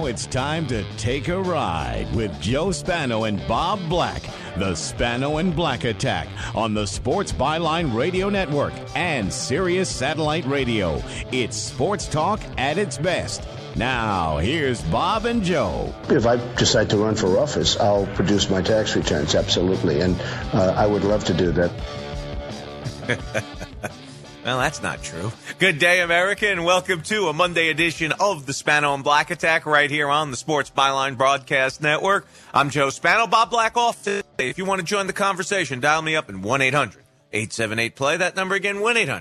it's time to take a ride with Joe Spano and Bob Black. The Spano and Black Attack on the Sports Byline Radio Network and Sirius Satellite Radio. It's sports talk at its best. Now, here's Bob and Joe. If I decide to run for office, I'll produce my tax returns, absolutely. And I would love to do that. Well, that's not true. Good day, America, and welcome to a Monday edition of the Spano and Black Attack right here on the Sports Byline Broadcast Network. I'm Joe Spano. Bob Black off today. If you want to join the conversation, dial me up at 1-800-878-PLAY. That number again,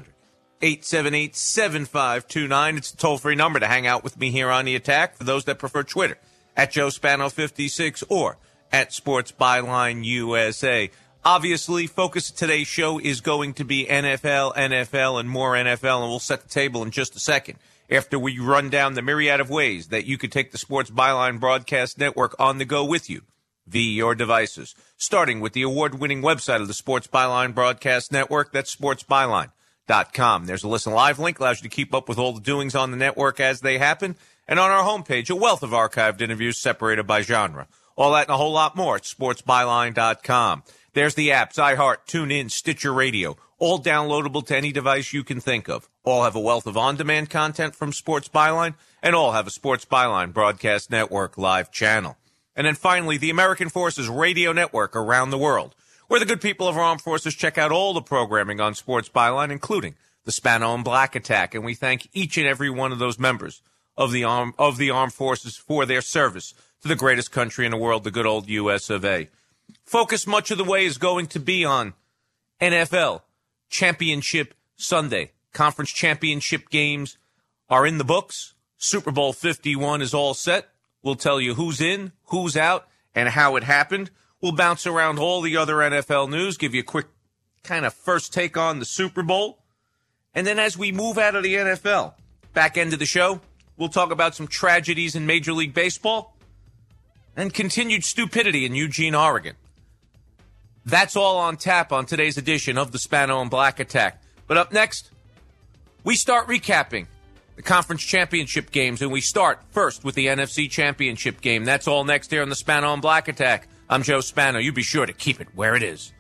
1-800-878-7529. It's a toll-free number to hang out with me here on the attack for those that prefer Twitter, at Joe Spano56 or at Sports Byline USA. Obviously, focus of today's show is going to be NFL, and more NFL, and we'll set the table in just a second after we run down the myriad of ways that you could take the Sports Byline Broadcast Network on the go with you via your devices, starting with the award-winning website of the Sports Byline Broadcast Network. That's sportsbyline.com. There's a listen live link, allows you to keep up with all the doings on the network as they happen, and on our homepage, a wealth of archived interviews separated by genre. All that and a whole lot more at sportsbyline.com. There's the apps, iHeart, TuneIn, Stitcher Radio, all downloadable to any device you can think of. All have a wealth of on-demand content from Sports Byline, and all have a Sports Byline Broadcast Network live channel. And then finally, the American Forces Radio Network around the world, where the good people of our armed forces check out all the programming on Sports Byline, including the Spano and Black Attack. And we thank each and every one of those members of the armed forces for their service to the greatest country in the world, the good old U.S. of A. Focus much of the way is going to be on NFL Championship Sunday. Conference championship games are in the books. Super Bowl 51 is all set. We'll tell you who's in, who's out, and how it happened. We'll bounce around all the other NFL news, give you a quick kind of first take on the Super Bowl. And then as we move out of the NFL, back end of the show, we'll talk about some tragedies in Major League Baseball and continued stupidity in Eugene, Oregon. That's all on tap on today's edition of the Spano and Black Attack. But up next, we start recapping the conference championship games, and we start first with the NFC championship game. That's all next here on the Spano and Black Attack. I'm Joe Spano. You be sure to keep it where it is.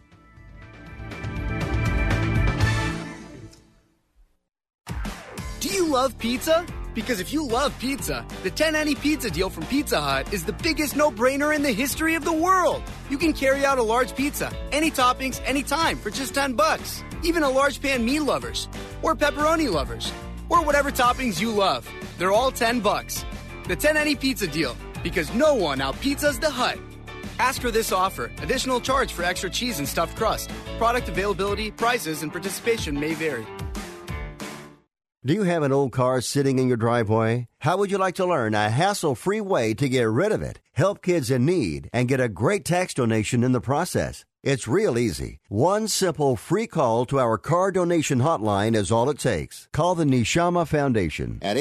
Do you love pizza? Because if you love pizza, the 10 any pizza deal from Pizza Hut is the biggest no-brainer in the history of the world. You can carry out a large pizza, any toppings, anytime for just $10. Even a large pan meat lovers, or pepperoni lovers, or whatever toppings you love. They're all $10. The 10 any pizza deal, because no one out-pizzas the Hut. Ask for this offer. Additional charge for extra cheese and stuffed crust. Product availability, prices, and participation may vary. Do you have an old car sitting in your driveway? How would you like to learn a hassle-free way to get rid of it, help kids in need, and get a great tax donation in the process? It's real easy. One simple free call to our car donation hotline is all it takes. Call the Neshama Foundation at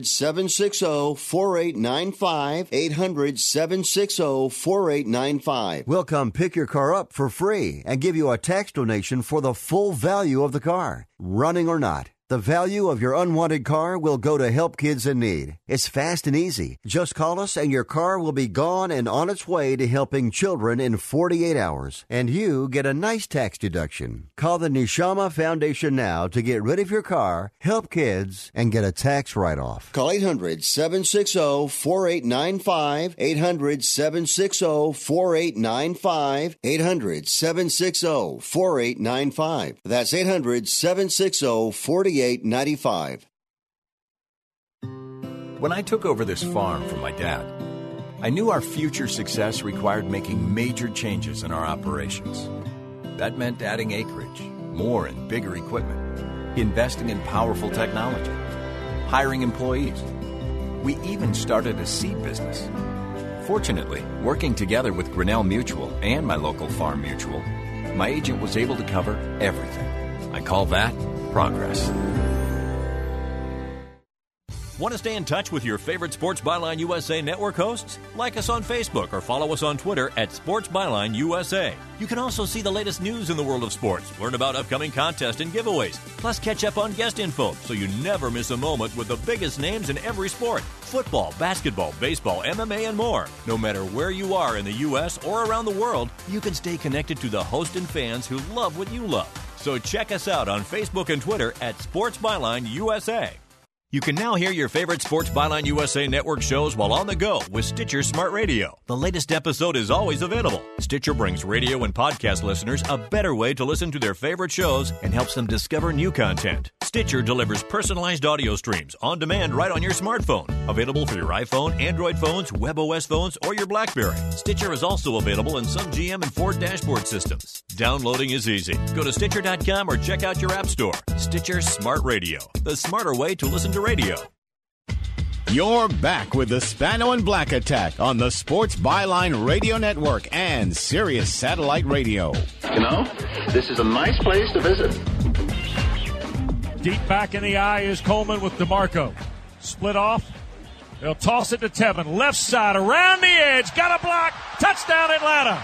800-760-4895, 800-760-4895. We'll come pick your car up for free and give you a tax donation for the full value of the car, running or not. The value of your unwanted car will go to help kids in need. It's fast and easy. Just call us and your car will be gone and on its way to helping children in 48 hours. And you get a nice tax deduction. Call the Neshama Foundation now to get rid of your car, help kids, and get a tax write-off. Call 800-760-4895, 800-760-4895, 800-760-4895. That's 800-760-4895. When I took over this farm from my dad, I knew our future success required making major changes in our operations. That meant adding acreage, more and bigger equipment, investing in powerful technology, hiring employees. We even started a seed business. Fortunately, working together with Grinnell Mutual and my local farm mutual, my agent was able to cover everything. I call that progress. Want to stay in touch with your favorite Sports Byline USA Network hosts? Like us on Facebook or follow us on Twitter at Sports Byline USA. You can also see the latest news in the world of sports, learn about upcoming contests and giveaways, plus catch up on guest info so you never miss a moment with the biggest names in every sport. Football, basketball, baseball, MMA, and more. No matter where you are in the U.S. or around the world, you can stay connected to the host and fans who love what you love. So check us out on Facebook and Twitter at Sports Byline USA. You can now hear your favorite Sports Byline USA Network shows while on the go with Stitcher Smart Radio. The latest episode is always available. Stitcher brings radio and podcast listeners a better way to listen to their favorite shows and helps them discover new content. Stitcher delivers personalized audio streams on demand right on your smartphone. Available for your iPhone, Android phones, WebOS phones, or your BlackBerry. Stitcher is also available in some GM and Ford dashboard systems. Downloading is easy. Go to Stitcher.com or check out your app store. Stitcher Smart Radio, the smarter way to listen to radio. You're back with the Spano and Black Attack on the Sports Byline Radio Network and Sirius Satellite Radio. You know, this is a nice place to visit. Deep back in the eye is Coleman with DeMarco. Split off. They'll toss it to Tevin. Left side, around the edge. Got a block. Touchdown, Atlanta.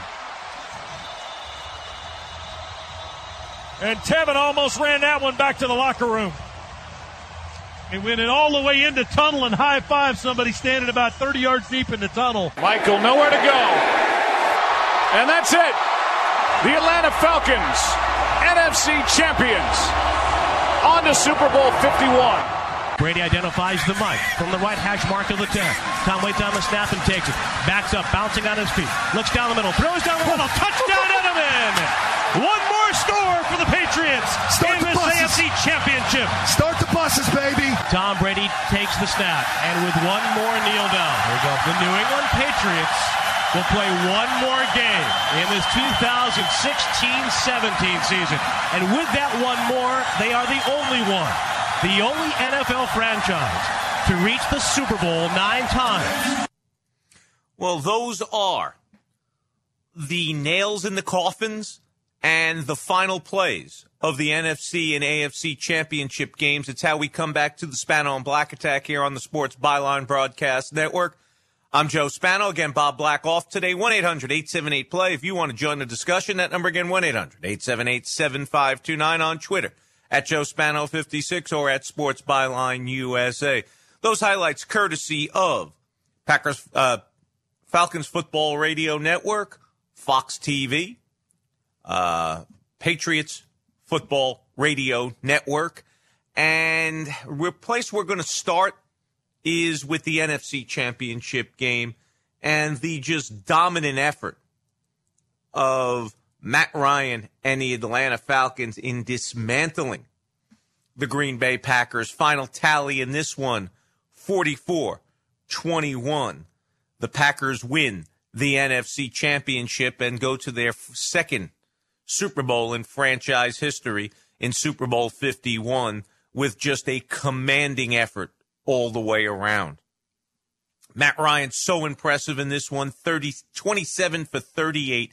And Tevin almost ran that one back to the locker room. He went in all the way into tunnel and high-five somebody standing about 30 yards deep in the tunnel. Michael, nowhere to go. And that's it. The Atlanta Falcons, NFC champions, on to Super Bowl 51. Brady identifies the mic from the right hash mark of the 10. Tom waits on the snap and takes it. Backs up, bouncing on his feet. Looks down the middle, throws down the middle. Touchdown, Edelman! One more score for the Patriots in this AFC Championship. Start the buses, baby. Tom Brady takes the snap, and with one more kneel down, the New England Patriots will play one more game in this 2016-17 season. And with that one more, they are the only NFL franchise to reach the Super Bowl 9 times. Well, those are the nails in the coffins and the final plays of the NFC and AFC championship games. It's how we come back to the Spano and Black Attack here on the Sports Byline Broadcast Network. I'm Joe Spano. Again, Bob Black off today. 1-800-878-PLAY. If you want to join the discussion, that number again, 1-800-878-7529 on Twitter, at Joe Spano 56 or at Sports Byline USA. Those highlights courtesy of Falcons Football Radio Network, Fox TV, Patriots Football Radio Network. And the place we're going to start is with the NFC Championship game and the just dominant effort of Matt Ryan and the Atlanta Falcons in dismantling the Green Bay Packers. Final tally in this one, 44-21. The Packers win the NFC Championship and go to their second Super Bowl in franchise history in Super Bowl 51 with just a commanding effort all the way around. Matt Ryan, so impressive in this one, 27 for 38,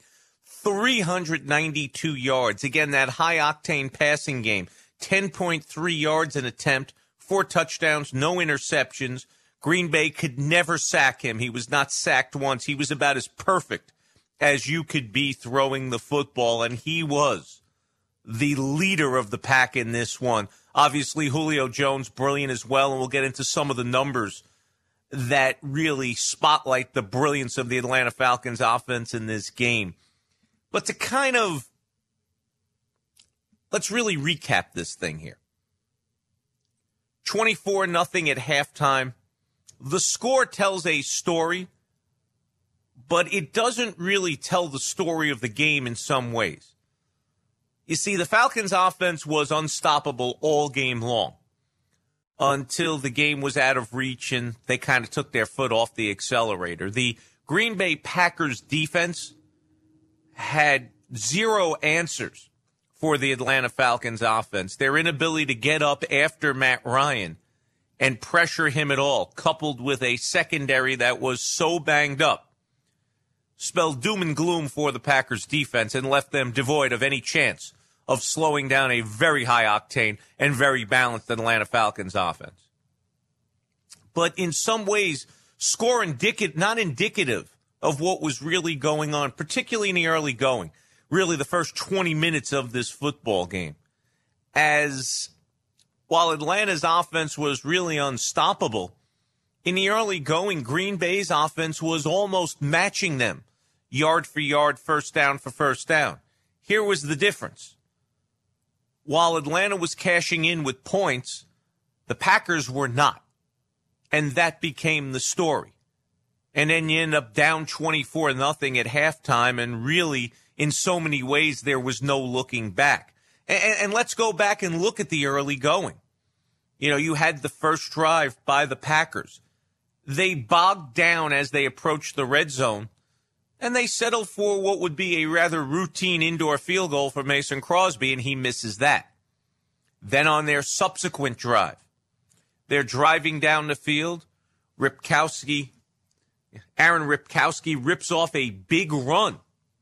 392 yards. Again, that high-octane passing game, 10.3 yards an attempt, 4 touchdowns, no interceptions. Green Bay could never sack him. He was not sacked once. He was about as perfect as you could be throwing the football, and he was the leader of the pack in this one. Obviously, Julio Jones, brilliant as well, and we'll get into some of the numbers that really spotlight the brilliance of the Atlanta Falcons offense in this game. But to let's really recap this thing here. 24-0 at halftime. The score tells a story, but it doesn't really tell the story of the game in some ways. You see, the Falcons' offense was unstoppable all game long until the game was out of reach and they kind of took their foot off the accelerator. The Green Bay Packers defense had zero answers for the Atlanta Falcons offense. Their inability to get up after Matt Ryan and pressure him at all, coupled with a secondary that was so banged up, spelled doom and gloom for the Packers defense and left them devoid of any chance of slowing down a very high-octane and very balanced Atlanta Falcons offense. but in some ways not indicative of what was really going on, particularly in the early going, really the first 20 minutes of this football game. As while Atlanta's offense was really unstoppable, in the early going, Green Bay's offense was almost matching them, yard for yard, first down for first down. Here was the difference. While Atlanta was cashing in with points, the Packers were not. And that became the story. And then you end up down 24-0 at halftime, and really, in so many ways, there was no looking back. And let's go back and look at the early going. You know, you had the first drive by the Packers. They bogged down as they approached the red zone, and they settled for what would be a rather routine indoor field goal for Mason Crosby, and he misses that. Then on their subsequent drive, they're driving down the field. Aaron Ripkowski rips off a big run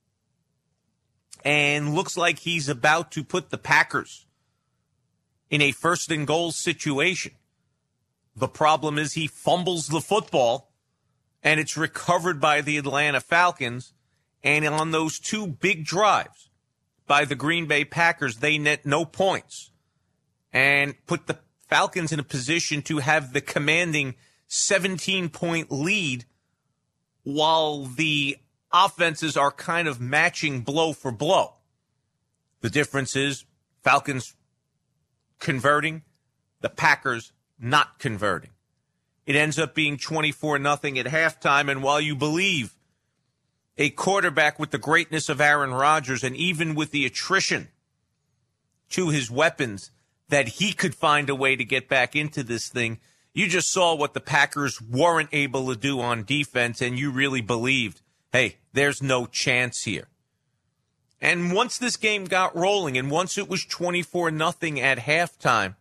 and looks like he's about to put the Packers in a first and goal situation. The problem is he fumbles the football, and it's recovered by the Atlanta Falcons. And on those two big drives by the Green Bay Packers, they net no points and put the Falcons in a position to have the commanding 17-point lead while the offenses are kind of matching blow for blow. The difference is Falcons converting, the Packers not converting. It ends up being 24-0 at halftime, and while you believe a quarterback with the greatness of Aaron Rodgers and even with the attrition to his weapons that he could find a way to get back into this thing, you just saw what the Packers weren't able to do on defense, and you really believed, hey, there's no chance here. And once this game got rolling, and once it was 24-0 at halftime,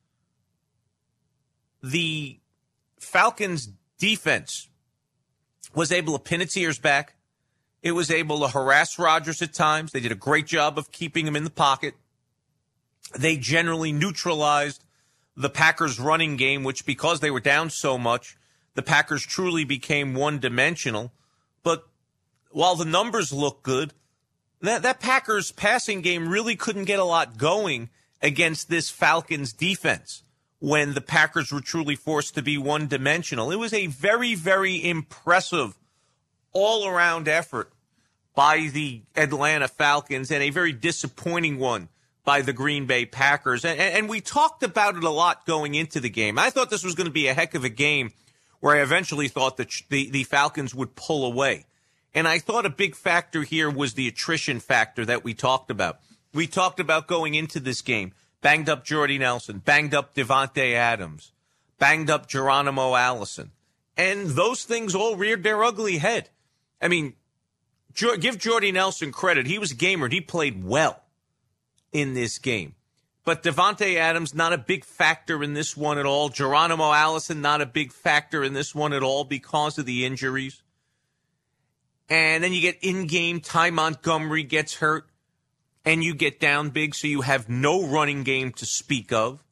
the Falcons' defense was able to pin its ears back. It was able to harass Rodgers at times. They did a great job of keeping him in the pocket. They generally neutralized the Packers' running game, which, because they were down so much, the Packers truly became one-dimensional. But while the numbers look good, that Packers passing game really couldn't get a lot going against this Falcons defense when the Packers were truly forced to be one-dimensional. It was a very, very impressive all-around effort by the Atlanta Falcons and a very disappointing one by the Green Bay Packers. And we talked about it a lot going into the game. I thought this was going to be a heck of a game where I eventually thought that the Falcons would pull away. And I thought a big factor here was the attrition factor that we talked about. We talked about going into this game, banged up Jordy Nelson, banged up Devontae Adams, banged up Geronimo Allison. And those things all reared their ugly head. I mean, give Jordy Nelson credit. He was a gamer. He played well in this game. But Devontae Adams, not a big factor in this one at all. Geronimo Allison, not a big factor in this one at all because of the injuries. And then you get in-game, Ty Montgomery gets hurt, and you get down big, so you have no running game to speak of.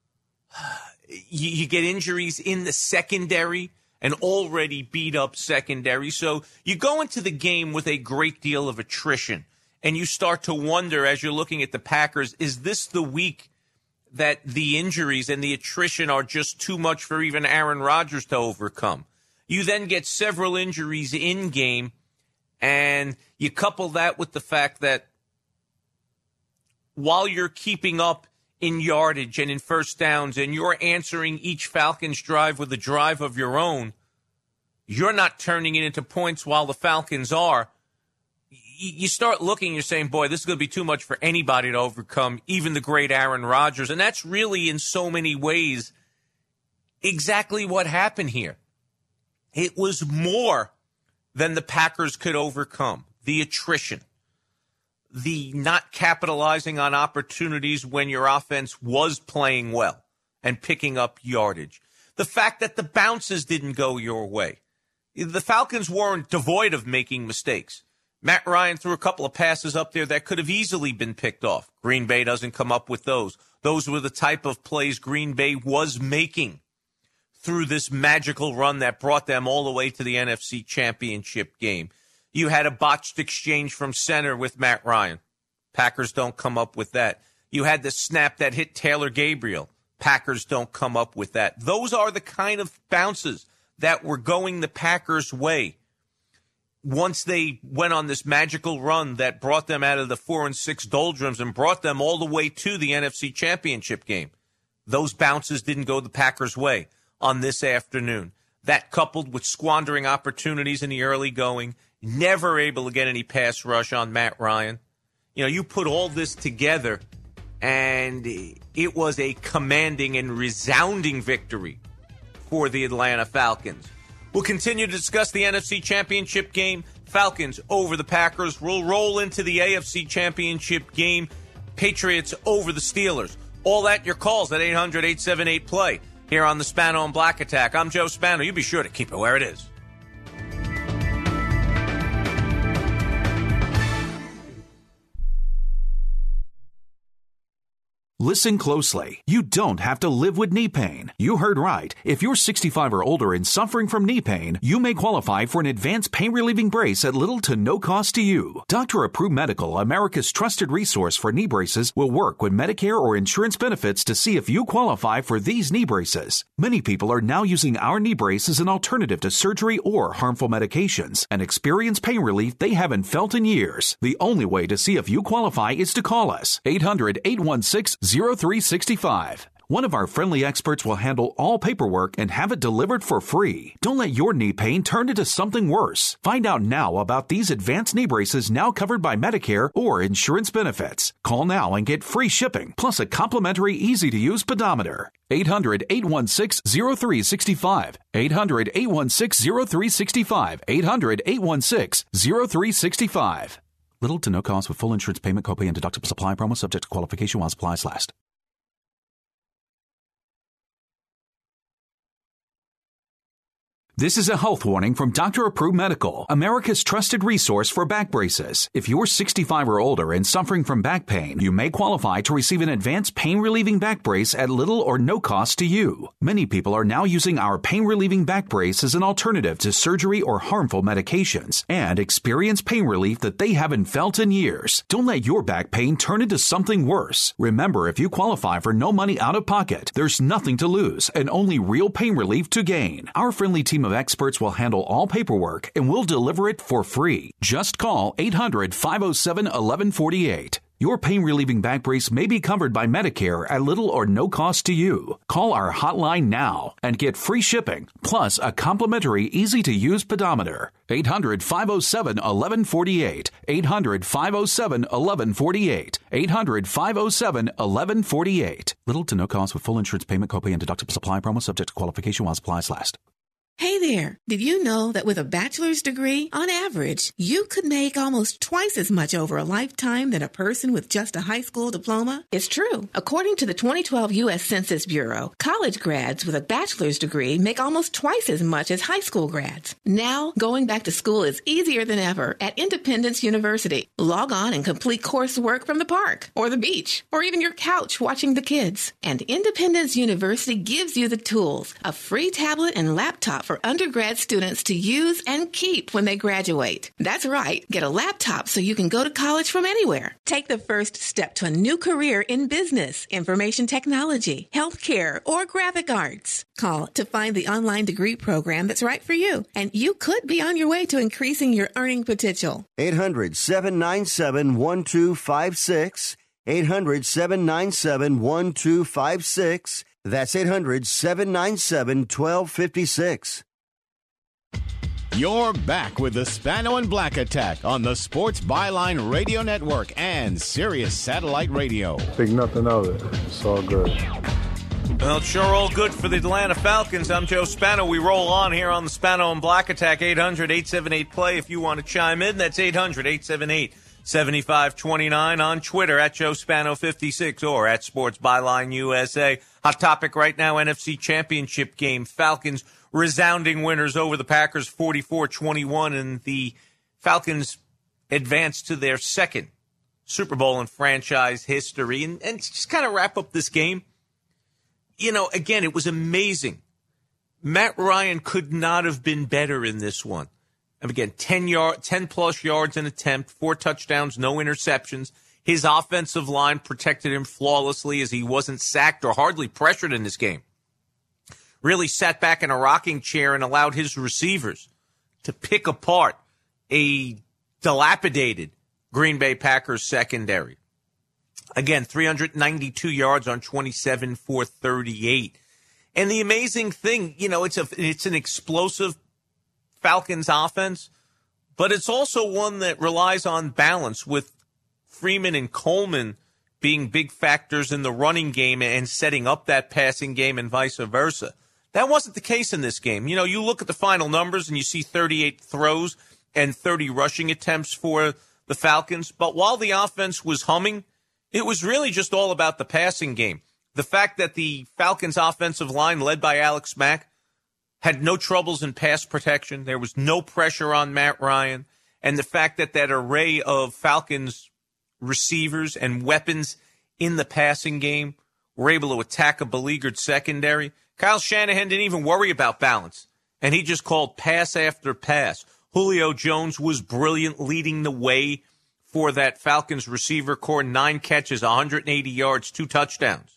You get injuries in the secondary, an already beat-up secondary. So you go into the game with a great deal of attrition, and you start to wonder as you're looking at the Packers, is this the week that the injuries and the attrition are just too much for even Aaron Rodgers to overcome? You then get several injuries in-game, and you couple that with the fact that while you're keeping up in yardage and in first downs and you're answering each Falcons drive with a drive of your own, you're not turning it into points while the Falcons are. You start looking, you're saying, boy, this is going to be too much for anybody to overcome, even the great Aaron Rodgers. And that's really, in so many ways, exactly what happened here. It was more than the Packers could overcome. The attrition, the not capitalizing on opportunities when your offense was playing well and picking up yardage. The fact that the bounces didn't go your way. The Falcons weren't devoid of making mistakes. Matt Ryan threw a couple of passes up there that could have easily been picked off. Green Bay doesn't come up with those. Those were the type of plays Green Bay was making through this magical run that brought them all the way to the NFC Championship game. You had a botched exchange from center with Matt Ryan. Packers don't come up with that. You had the snap that hit Taylor Gabriel. Packers don't come up with that. Those are the kind of bounces that were going the Packers' way once they went on this magical run that brought them out of the 4-6 doldrums and brought them all the way to the NFC Championship game. Those bounces didn't go the Packers' way on this afternoon. That coupled with squandering opportunities in the early going, never able to get any pass rush on Matt Ryan. You know, you put all this together, and it was a commanding and resounding victory for the Atlanta Falcons. We'll continue to discuss the NFC Championship game. Falcons over the Packers. We'll roll into the AFC Championship game. Patriots over the Steelers. All that, your calls at 800-878-PLAY. Here on the Spano and Black Attack. I'm Joe Spano. You be sure to keep it where it is. Listen closely. You don't have to live with knee pain. You heard right. If you're 65 or older and suffering from knee pain, you may qualify for an advanced pain-relieving brace at little to no cost to you. Dr. Approved Medical, America's trusted resource for knee braces, will work with Medicare or insurance benefits to see if you qualify for these knee braces. Many people are now using our knee brace as an alternative to surgery or harmful medications and experience pain relief they haven't felt in years. The only way to see if you qualify is to call us. 800-816-0365. One of our friendly experts will handle all paperwork and have it delivered for free. Don't let your knee pain turn into something worse. Find out now about these advanced knee braces now covered by Medicare or insurance benefits. Call now and get free shipping, plus a complimentary easy-to-use pedometer. 800-816-0365. 800-816-0365. 800-816-0365. Little to no cost with full insurance payment, copay, and deductible supply promo subject to qualification while supplies last. This is a health warning from Dr. Approved Medical, America's trusted resource for back braces. If you're 65 or older and suffering from back pain, you may qualify to receive an advanced pain-relieving back brace at little or no cost to you. Many people are now using our pain-relieving back brace as an alternative to surgery or harmful medications and experience pain relief that they haven't felt in years. Don't let your back pain turn into something worse. Remember, if you qualify for no money out of pocket, there's nothing to lose and only real pain relief to gain. Our friendly team of experts will handle all paperwork and will deliver it for free. Just call 800-507-1148. Your pain-relieving back brace may be covered by Medicare at little or no cost to you. Call our hotline now and get free shipping, plus a complimentary easy-to-use pedometer. 800-507-1148. 800-507-1148. 800-507-1148. Little to no cost with full insurance payment, copay, and deductible supply promo subject to qualification while supplies last. Hey there, did you know that with a bachelor's degree, on average, you could make almost twice as much over a lifetime than a person with just a high school diploma? It's true. According to the 2012 U.S. Census Bureau, college grads with a bachelor's degree make almost twice as much as high school grads. Now, going back to school is easier than ever at Independence University. Log on and complete coursework from the park, or the beach, or even your couch watching the kids. And Independence University gives you the tools, a free tablet and laptop for undergrad students to use and keep when they graduate. That's right. Get a laptop so you can go to college from anywhere. Take the first step to a new career in business, information technology, healthcare, or graphic arts. Call to find the online degree program that's right for you, and you could be on your way to increasing your earning potential. 800-797-1256. 800-797-1256. That's 800-797-1256. You're back with the Spano and Black Attack on the Sports Byline Radio Network and Sirius Satellite Radio. Think nothing of it. It's all good. Well, it's sure all good for the Atlanta Falcons. I'm Joe Spano. We roll on here on the Spano and Black Attack. 800-878-PLAY if you want to chime in. That's 800-878-7529 on Twitter at Joe Spano56 or at Sports Byline USA. Hot topic right now, NFC Championship game. Falcons resounding winners over the Packers 44-21, and the Falcons advance to their second Super Bowl in franchise history. And just kind of wrap up this game, you know, again, it was amazing Matt Ryan could not have been better in this one. And again, 10-plus yards an attempt, 4 touchdowns, no interceptions. His offensive line protected him flawlessly as he wasn't sacked or hardly pressured in this game. Really sat back in a rocking chair and allowed his receivers to pick apart a dilapidated Green Bay Packers secondary. Again, 392 yards on 27 for 38. And the amazing thing, it's an explosive Falcons offense, but it's also one that relies on balance, with Freeman and Coleman being big factors in the running game and setting up that passing game and vice versa. That wasn't the case in this game. You look at the final numbers and you see 38 throws and 30 rushing attempts for the Falcons. But while the offense was humming, it was really just all about the passing game. The fact that the Falcons offensive line, led by Alex Mack, had no troubles in pass protection. There was no pressure on Matt Ryan. And the fact that that array of Falcons receivers and weapons in the passing game were able to attack a beleaguered secondary. Kyle Shanahan didn't even worry about balance, and he just called pass after pass. Julio Jones was brilliant, leading the way for that Falcons receiver core. 9 catches, 180 yards, 2 touchdowns.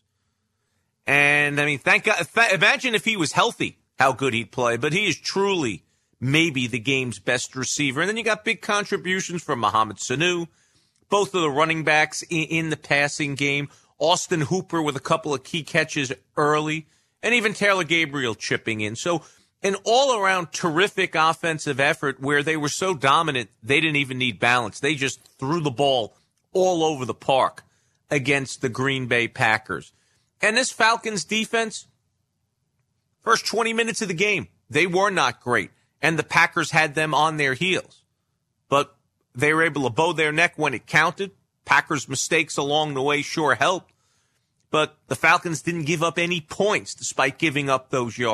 And, thank God. Imagine if he was healthy, how good he'd play. But he is truly maybe the game's best receiver. And then you got big contributions from Mohamed Sanu, both of the running backs in the passing game. Austin Hooper with a couple of key catches early, and even Taylor Gabriel chipping in. So an all-around terrific offensive effort where they were so dominant, they didn't even need balance. They just threw the ball all over the park against the Green Bay Packers. And this Falcons defense, first 20 minutes of the game, they were not great. And the Packers had them on their heels. But they were able to bow their neck when it counted. Packers' mistakes along the way sure helped. But the Falcons didn't give up any points despite giving up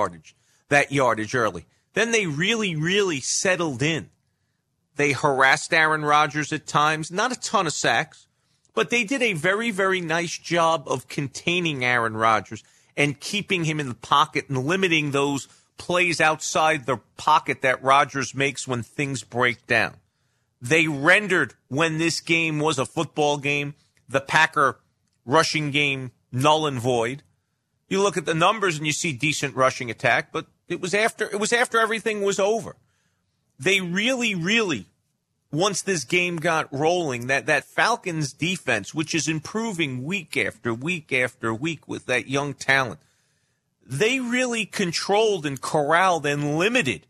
that yardage early. Then they really, really settled in. They harassed Aaron Rodgers at times. Not a ton of sacks, but they did a very, very nice job of containing Aaron Rodgers and keeping him in the pocket and limiting those plays outside the pocket that Rodgers makes when things break down. They rendered, when this game was a football game, the Packer rushing game null and void. You look at the numbers and you see decent rushing attack, but it was after everything was over. They really, really, once this game got rolling, that Falcons defense, which is improving week after week after week with that young talent, they really controlled and corralled and limited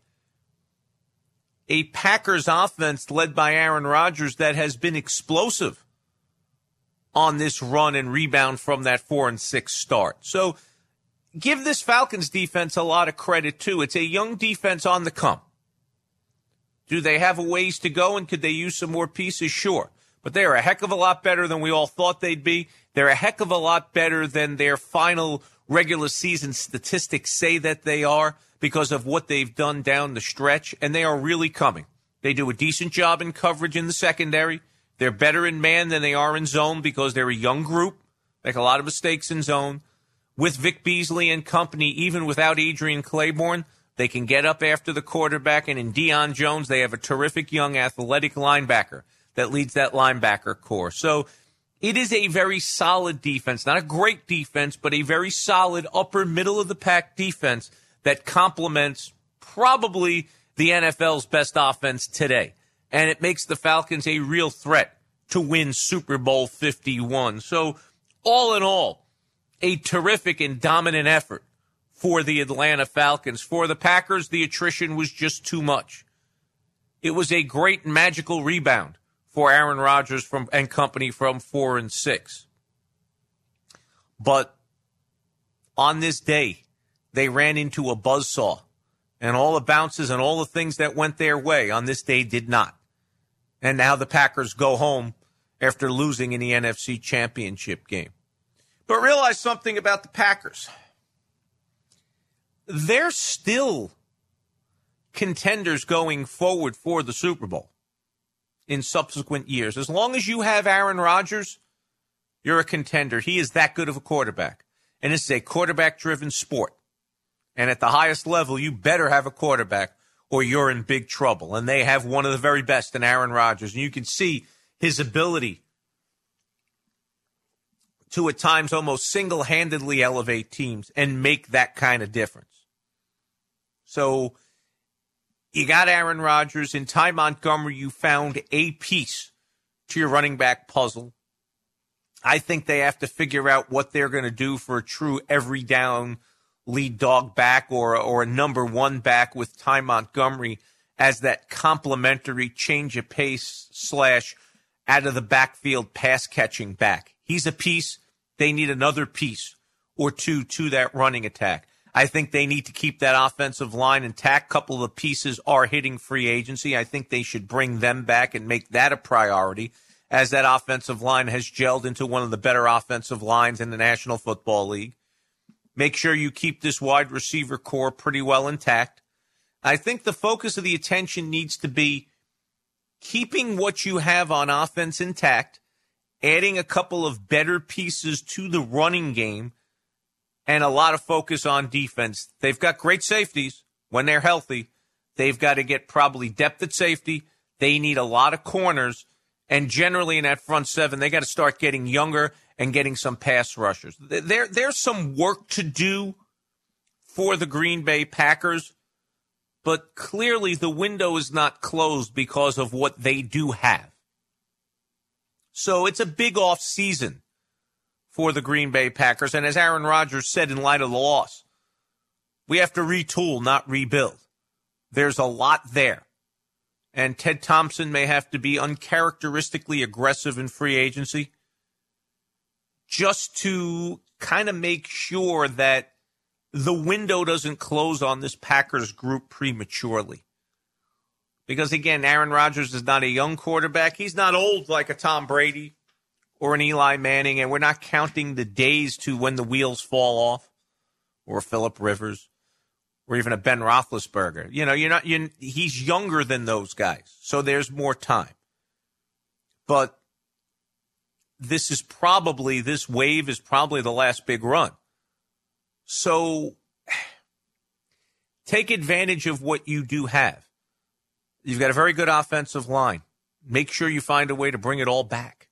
a Packers offense led by Aaron Rodgers that has been explosive on this run and rebound from that 4-6 start. So give this Falcons defense a lot of credit, too. It's a young defense on the come. Do they have a ways to go, and could they use some more pieces? Sure. But they are a heck of a lot better than we all thought they'd be. They're a heck of a lot better than their final regular season statistics say that they are, because of what they've done down the stretch, and they are really coming. They do a decent job in coverage in the secondary. They're better in man than they are in zone because they're a young group, make a lot of mistakes in zone. With Vic Beasley and company, even without Adrian Claiborne, they can get up after the quarterback, and in Deion Jones, they have a terrific young athletic linebacker that leads that linebacker core. So it is a very solid defense, not a great defense, but a very solid upper middle of the pack defense that complements probably the NFL's best offense today. And it makes the Falcons a real threat to win Super Bowl 51. So all in all, a terrific and dominant effort for the Atlanta Falcons. For the Packers, the attrition was just too much. It was a great magical rebound for Aaron Rodgers and company from 4-6. But on this day, they ran into a buzzsaw, and all the bounces and all the things that went their way on this day did not. And now the Packers go home after losing in the NFC Championship game. But realize something about the Packers. They're still contenders going forward for the Super Bowl in subsequent years. As long as you have Aaron Rodgers, you're a contender. He is that good of a quarterback. And it's a quarterback-driven sport. And at the highest level, you better have a quarterback or you're in big trouble. And they have one of the very best in Aaron Rodgers. And you can see his ability to at times almost single-handedly elevate teams and make that kind of difference. So you got Aaron Rodgers. In Ty Montgomery, you found a piece to your running back puzzle. I think they have to figure out what they're going to do for a true every down lead dog back or a number one back with Ty Montgomery as that complementary change of pace / out of the backfield pass catching back. He's a piece. They need another piece or two to that running attack. I think they need to keep that offensive line intact. A couple of the pieces are hitting free agency. I think they should bring them back and make that a priority as that offensive line has gelled into one of the better offensive lines in the National Football League. Make sure you keep this wide receiver core pretty well intact. I think the focus of the attention needs to be keeping what you have on offense intact, adding a couple of better pieces to the running game, and a lot of focus on defense. They've got great safeties when they're healthy. They've got to get probably depth at safety. They need a lot of corners. And generally in that front seven, they got to start getting younger and getting some pass rushers. There's some work to do for the Green Bay Packers, but clearly the window is not closed because of what they do have. So it's a big off season for the Green Bay Packers. And as Aaron Rodgers said in light of the loss, we have to retool, not rebuild. There's a lot there. And Ted Thompson may have to be uncharacteristically aggressive in free agency just to kind of make sure that the window doesn't close on this Packers group prematurely. Because, again, Aaron Rodgers is not a young quarterback. He's not old like a Tom Brady or an Eli Manning, and we're not counting the days to when the wheels fall off, or Phillip Rivers, or even a Ben Roethlisberger. You know, he's younger than those guys, so there's more time. But this wave is probably the last big run. So take advantage of what you do have. You've got a very good offensive line. Make sure you find a way to bring it all back.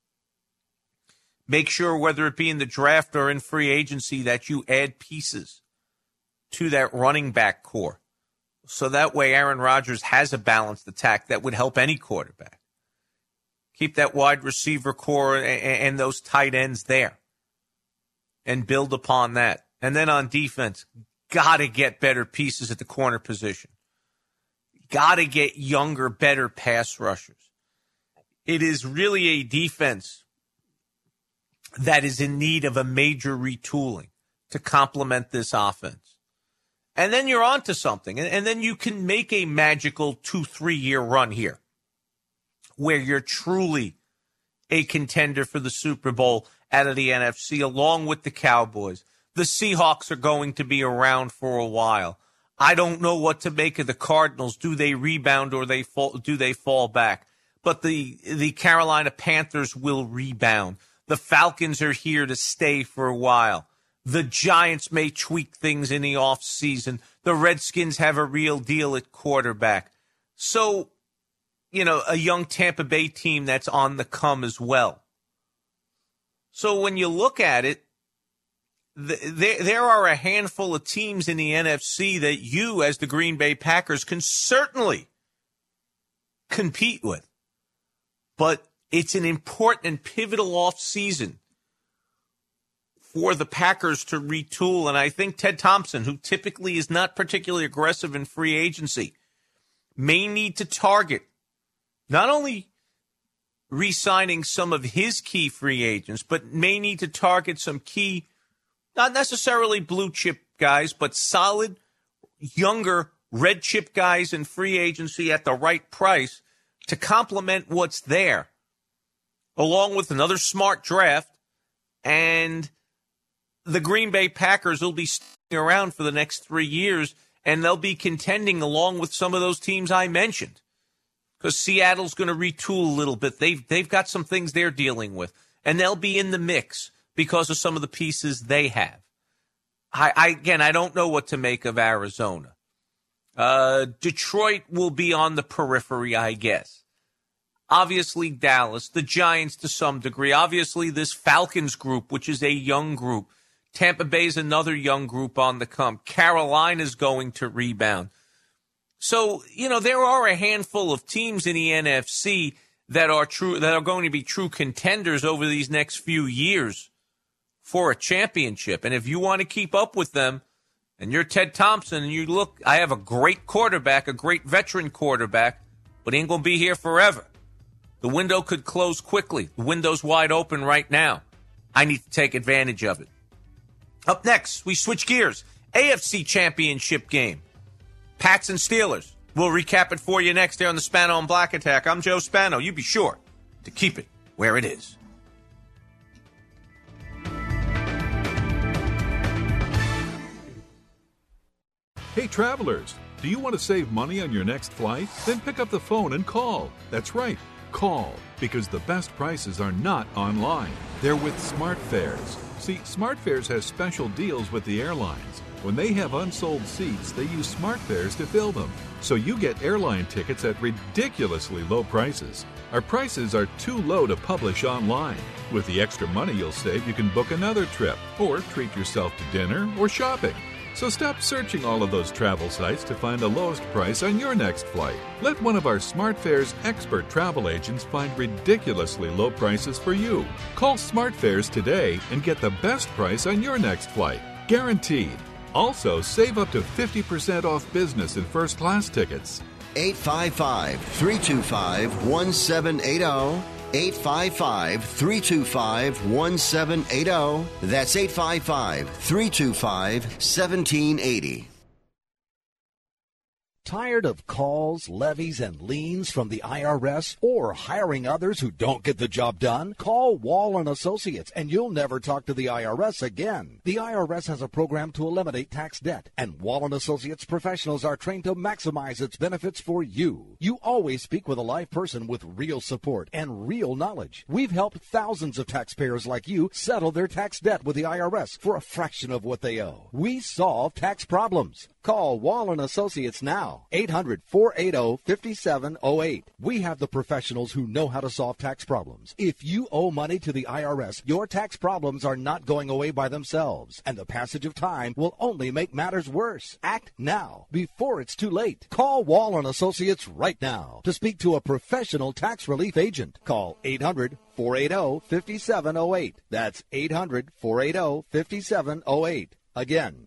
Make sure, whether it be in the draft or in free agency, that you add pieces to that running back core. So that way Aaron Rodgers has a balanced attack that would help any quarterback. Keep that wide receiver core and those tight ends there and build upon that. And then on defense, got to get better pieces at the corner position. Got to get younger, better pass rushers. It is really a defense that is in need of a major retooling to complement this offense. And then you're on to something. And then you can make a magical 2-3 year run here where you're truly a contender for the Super Bowl out of the NFC, along with the Cowboys. The Seahawks are going to be around for a while. I don't know what to make of the Cardinals. Do they rebound or do they fall back? But the Carolina Panthers will rebound. The Falcons are here to stay for a while. The Giants may tweak things in the offseason. The Redskins have a real deal at quarterback. So, a young Tampa Bay team that's on the come as well. So when you look at it, there are a handful of teams in the NFC that you, as the Green Bay Packers, can certainly compete with. But it's an important and pivotal offseason for the Packers to retool. And I think Ted Thompson, who typically is not particularly aggressive in free agency, may need to target not only re-signing some of his key free agents, but may need to target some key, not necessarily blue chip guys, but solid, younger, red chip guys in free agency at the right price to complement what's there, along with another smart draft. And the Green Bay Packers will be sticking around for the next 3 years, and they'll be contending along with some of those teams I mentioned. Because Seattle's going to retool a little bit. They've got some things they're dealing with, and they'll be in the mix because of some of the pieces they have. I don't know what to make of Arizona. Detroit will be on the periphery, I guess. Obviously, Dallas, the Giants to some degree. Obviously, this Falcons group, which is a young group. Tampa Bay is another young group on the come. Carolina's going to rebound. So, there are a handful of teams in the NFC that are going to be true contenders over these next few years for a championship. And if you want to keep up with them, and you're Ted Thompson, and you look, I have a great quarterback, a great veteran quarterback, but he ain't going to be here forever. The window could close quickly. The window's wide open right now. I need to take advantage of it. Up next, we switch gears. AFC Championship game. Pats and Steelers. We'll recap it for you next here on the Spano and Black Attack. I'm Joe Spano. You be sure to keep it where it is. Hey, travelers, do you want to save money on your next flight? Then pick up the phone and call. That's right, call, because the best prices are not online. They're with SmartFares. See, SmartFares has special deals with the airlines. When they have unsold seats, they use SmartFares to fill them. So you get airline tickets at ridiculously low prices. Our prices are too low to publish online. With the extra money you'll save, you can book another trip or treat yourself to dinner or shopping. So stop searching all of those travel sites to find the lowest price on your next flight. Let one of our SmartFares expert travel agents find ridiculously low prices for you. Call SmartFares today and get the best price on your next flight. Guaranteed. Also, save up to 50% off business and first class tickets. 855-325-1780. 855-325-1780. That's 855-325-1780. Tired of calls, levies, and liens from the IRS or hiring others who don't get the job done? Call Wall & Associates and you'll never talk to the IRS again. The IRS has a program to eliminate tax debt, and Wall & Associates professionals are trained to maximize its benefits for you. You always speak with a live person with real support and real knowledge. We've helped thousands of taxpayers like you settle their tax debt with the IRS for a fraction of what they owe. We solve tax problems. Call Wall & Associates now, 800-480-5708. We have the professionals who know how to solve tax problems. If you owe money to the IRS, your tax problems are not going away by themselves, and the passage of time will only make matters worse. Act now, before it's too late. Call Wall & Associates right now to speak to a professional tax relief agent. Call 800-480-5708. That's 800-480-5708. Again,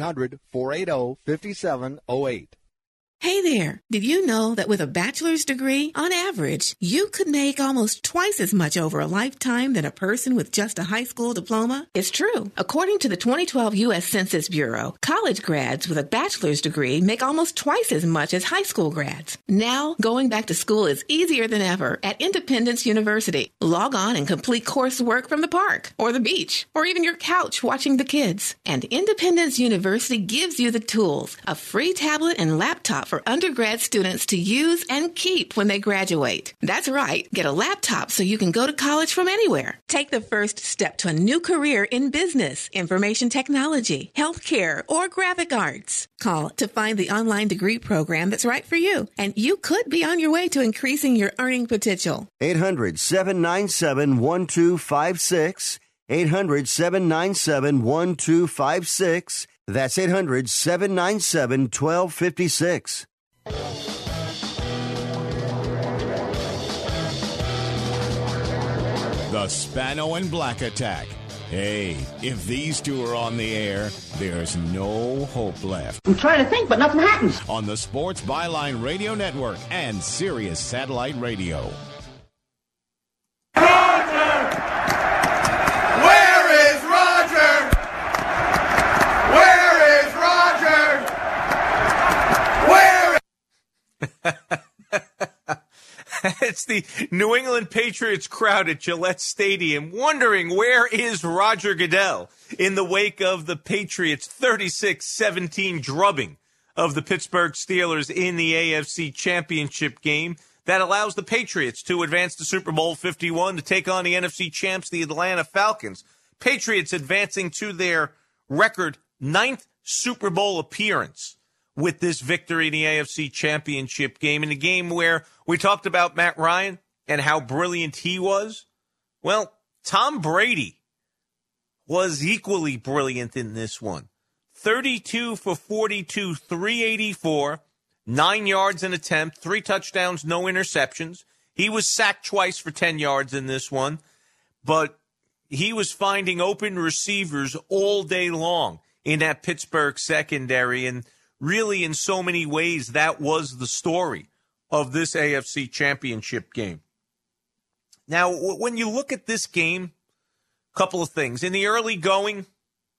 800-480-5708. Hey there, did you know that with a bachelor's degree, on average, you could make almost twice as much over a lifetime than a person with just a high school diploma? It's true. According to the 2012 U.S. Census Bureau, college grads with a bachelor's degree make almost twice as much as high school grads. Now, going back to school is easier than ever at Independence University. Log on and complete coursework from the park, or the beach, or even your couch watching the kids. And Independence University gives you the tools, a free tablet and laptop for undergrad students to use and keep when they graduate. That's right. Get a laptop so you can go to college from anywhere. Take the first step to a new career in business, information technology, healthcare, or graphic arts. Call to find the online degree program that's right for you, and you could be on your way to increasing your earning potential. 800-797-1256. 800-797-1256. That's 800-797-1256. The Spano and Black Attack. Hey, if these two are on the air, there's no hope left. I'm trying to think, but nothing happens. On the Sports Byline Radio Network and Sirius Satellite Radio. It's the New England Patriots crowd at Gillette Stadium wondering where is Roger Goodell in the wake of the Patriots' 36-17 drubbing of the Pittsburgh Steelers in the AFC Championship game that allows the Patriots to advance to Super Bowl 51 to take on the NFC champs, the Atlanta Falcons. Patriots advancing to their record 9th Super Bowl appearance with this victory in the AFC Championship game, in a game where we talked about Matt Ryan and how brilliant he was. Well, Tom Brady was equally brilliant in this one. 32 for 42, 384, 9 yards an attempt, 3 touchdowns, no interceptions. He was sacked twice for 10 yards in this one, but he was finding open receivers all day long in that Pittsburgh secondary, and really in so many ways that was the story of this AFC Championship game. Now, when you look at this game, a couple of things. In the early going,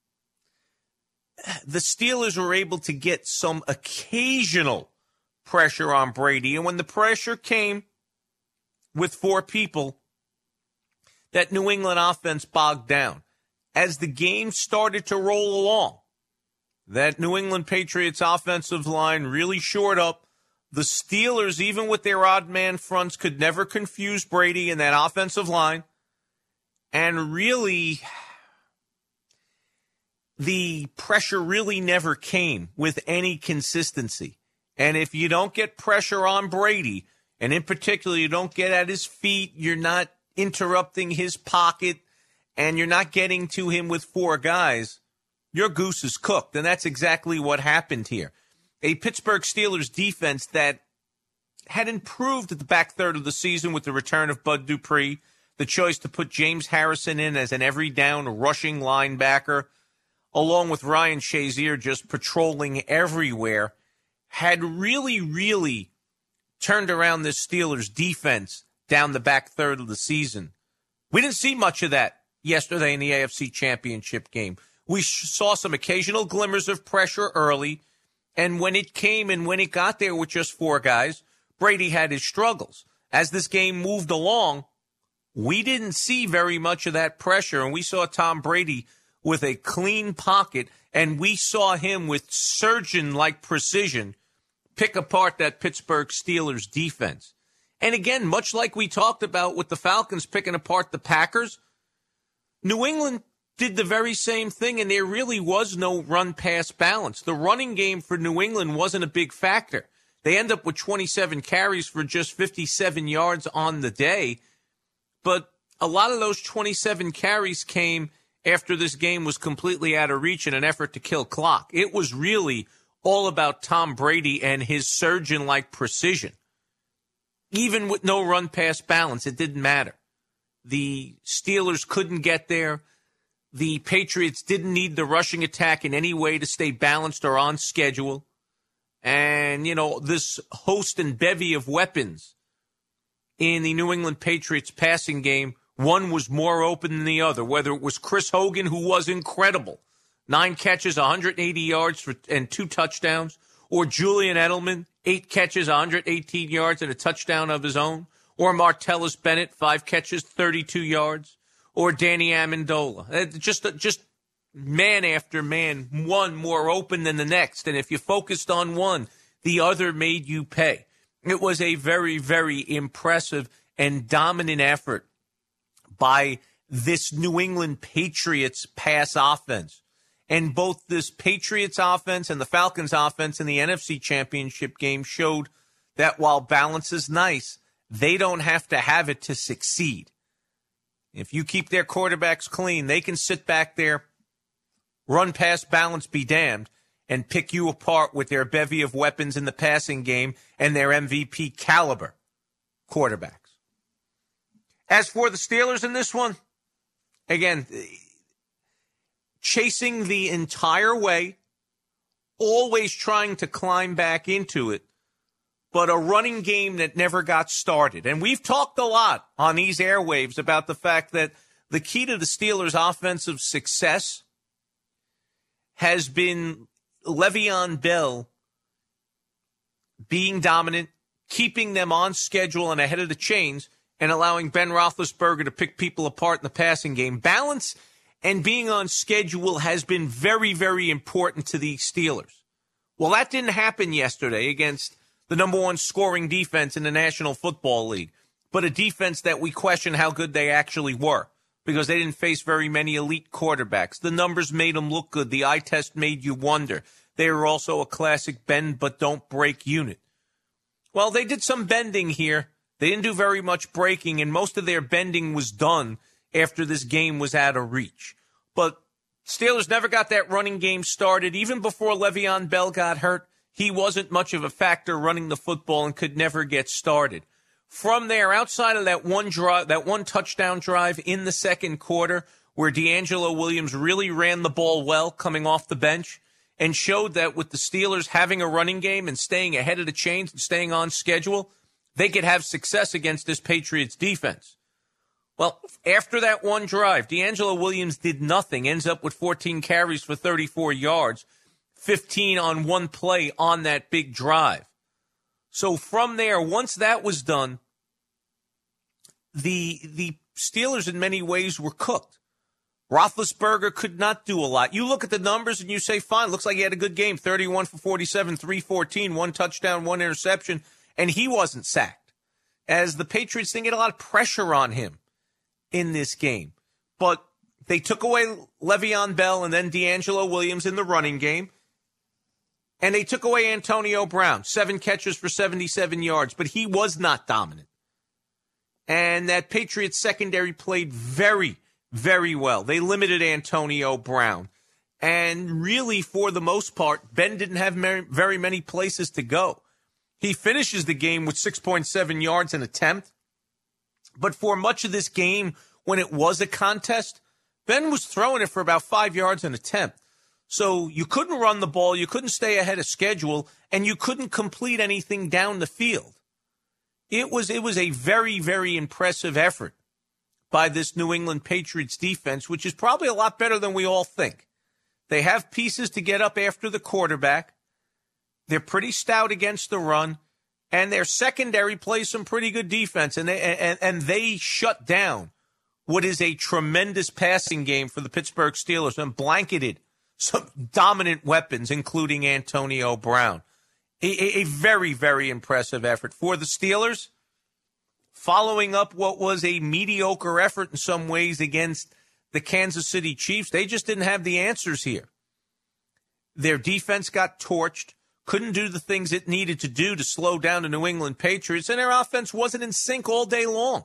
the Steelers were able to get some occasional pressure on Brady, and when the pressure came with 4 people, that New England offense bogged down. As the game started to roll along, that New England Patriots offensive line really shored up. The Steelers, even with their odd man fronts, could never confuse Brady in that offensive line. And really, the pressure really never came with any consistency. And if you don't get pressure on Brady, and in particular you don't get at his feet, you're not interrupting his pocket, and you're not getting to him with 4 guys, your goose is cooked. And that's exactly what happened here. A Pittsburgh Steelers defense that had improved at the back third of the season with the return of Bud Dupree, the choice to put James Harrison in as an every down rushing linebacker, along with Ryan Shazier just patrolling everywhere, had really turned around this Steelers defense down the back third of the season. We didn't see much of that yesterday in the AFC Championship game. We saw some occasional glimmers of pressure early, and when it came and when it got there with just 4 guys, Brady had his struggles. As this game moved along, we didn't see very much of that pressure, and we saw Tom Brady with a clean pocket, and we saw him with surgeon-like precision pick apart that Pittsburgh Steelers defense. And again, much like we talked about with the Falcons picking apart the Packers, New England did the very same thing, and there really was no run-pass balance. The running game for New England wasn't a big factor. They end up with 27 carries for just 57 yards on the day, but a lot of those 27 carries came after this game was completely out of reach in an effort to kill clock. It was really all about Tom Brady and his surgeon-like precision. Even with no run-pass balance, it didn't matter. The Steelers couldn't get there. The Patriots didn't need the rushing attack in any way to stay balanced or on schedule. And, this host and bevy of weapons in the New England Patriots passing game, one was more open than the other, whether it was Chris Hogan, who was incredible, 9 catches, 180 yards and 2 touchdowns, or Julian Edelman, 8 catches, 118 yards and a touchdown of his own, or Martellus Bennett, 5 catches, 32 yards, or Danny Amendola. Just man after man, one more open than the next. And if you focused on one, the other made you pay. It was a very, very impressive and dominant effort by this New England Patriots pass offense. And both this Patriots offense and the Falcons offense in the NFC Championship game showed that while balance is nice, they don't have to have it to succeed. If you keep their quarterbacks clean, they can sit back there, run past balance be damned, and pick you apart with their bevy of weapons in the passing game and their MVP caliber quarterbacks. As for the Steelers in this one, again, chasing the entire way, always trying to climb back into it, but a running game that never got started. And we've talked a lot on these airwaves about the fact that the key to the Steelers' offensive success has been Le'Veon Bell being dominant, keeping them on schedule and ahead of the chains, and allowing Ben Roethlisberger to pick people apart in the passing game. Balance and being on schedule has been very, very important to the Steelers. Well, that didn't happen yesterday against the number 1 scoring defense in the National Football League, but a defense that we question how good they actually were. because they didn't face very many elite quarterbacks. The numbers made them look good. The eye test made you wonder. They were also a classic bend but don't break unit. Well, they did some bending here. They didn't do very much breaking, and most of their bending was done after this game was out of reach. But Steelers never got that running game started. Even before Le'Veon Bell got hurt, he wasn't much of a factor running the football and could never get started. From there, outside of that one touchdown drive in the second quarter, where DeAngelo Williams really ran the ball well coming off the bench and showed that with the Steelers having a running game and staying ahead of the chains and staying on schedule, they could have success against this Patriots defense. Well, after that one drive, DeAngelo Williams did nothing, ends up with 14 carries for 34 yards, 15 on one play on that big drive. So from there, once that was done, the Steelers in many ways were cooked. Roethlisberger could not do a lot. You look at the numbers and you say, fine, looks like he had a good game, 31 for 47, 314, one touchdown, one interception, and he wasn't sacked. As the Patriots didn't get a lot of pressure on him in this game. But they took away Le'Veon Bell and then DeAngelo Williams in the running game. And they took away Antonio Brown, 7 catches for 77 yards, but he was not dominant. And that Patriots secondary played very, very well. They limited Antonio Brown. And really, for the most part, Ben didn't have very many places to go. He finishes the game with 6.7 yards an attempt. But for much of this game, when it was a contest, Ben was throwing it for about 5 yards an attempt. So you couldn't run the ball, you couldn't stay ahead of schedule, and you couldn't complete anything down the field. It was a very, very impressive effort by this New England Patriots defense, which is probably a lot better than we all think. They have pieces to get up after the quarterback. They're pretty stout against the run, and their secondary plays some pretty good defense, and they shut down what is a tremendous passing game for the Pittsburgh Steelers and blanketed some dominant weapons, including Antonio Brown. A very, very impressive effort for the Steelers, following up what was a mediocre effort in some ways against the Kansas City Chiefs. They just didn't have the answers here. Their defense got torched, couldn't do the things it needed to do to slow down the New England Patriots, and their offense wasn't in sync all day long.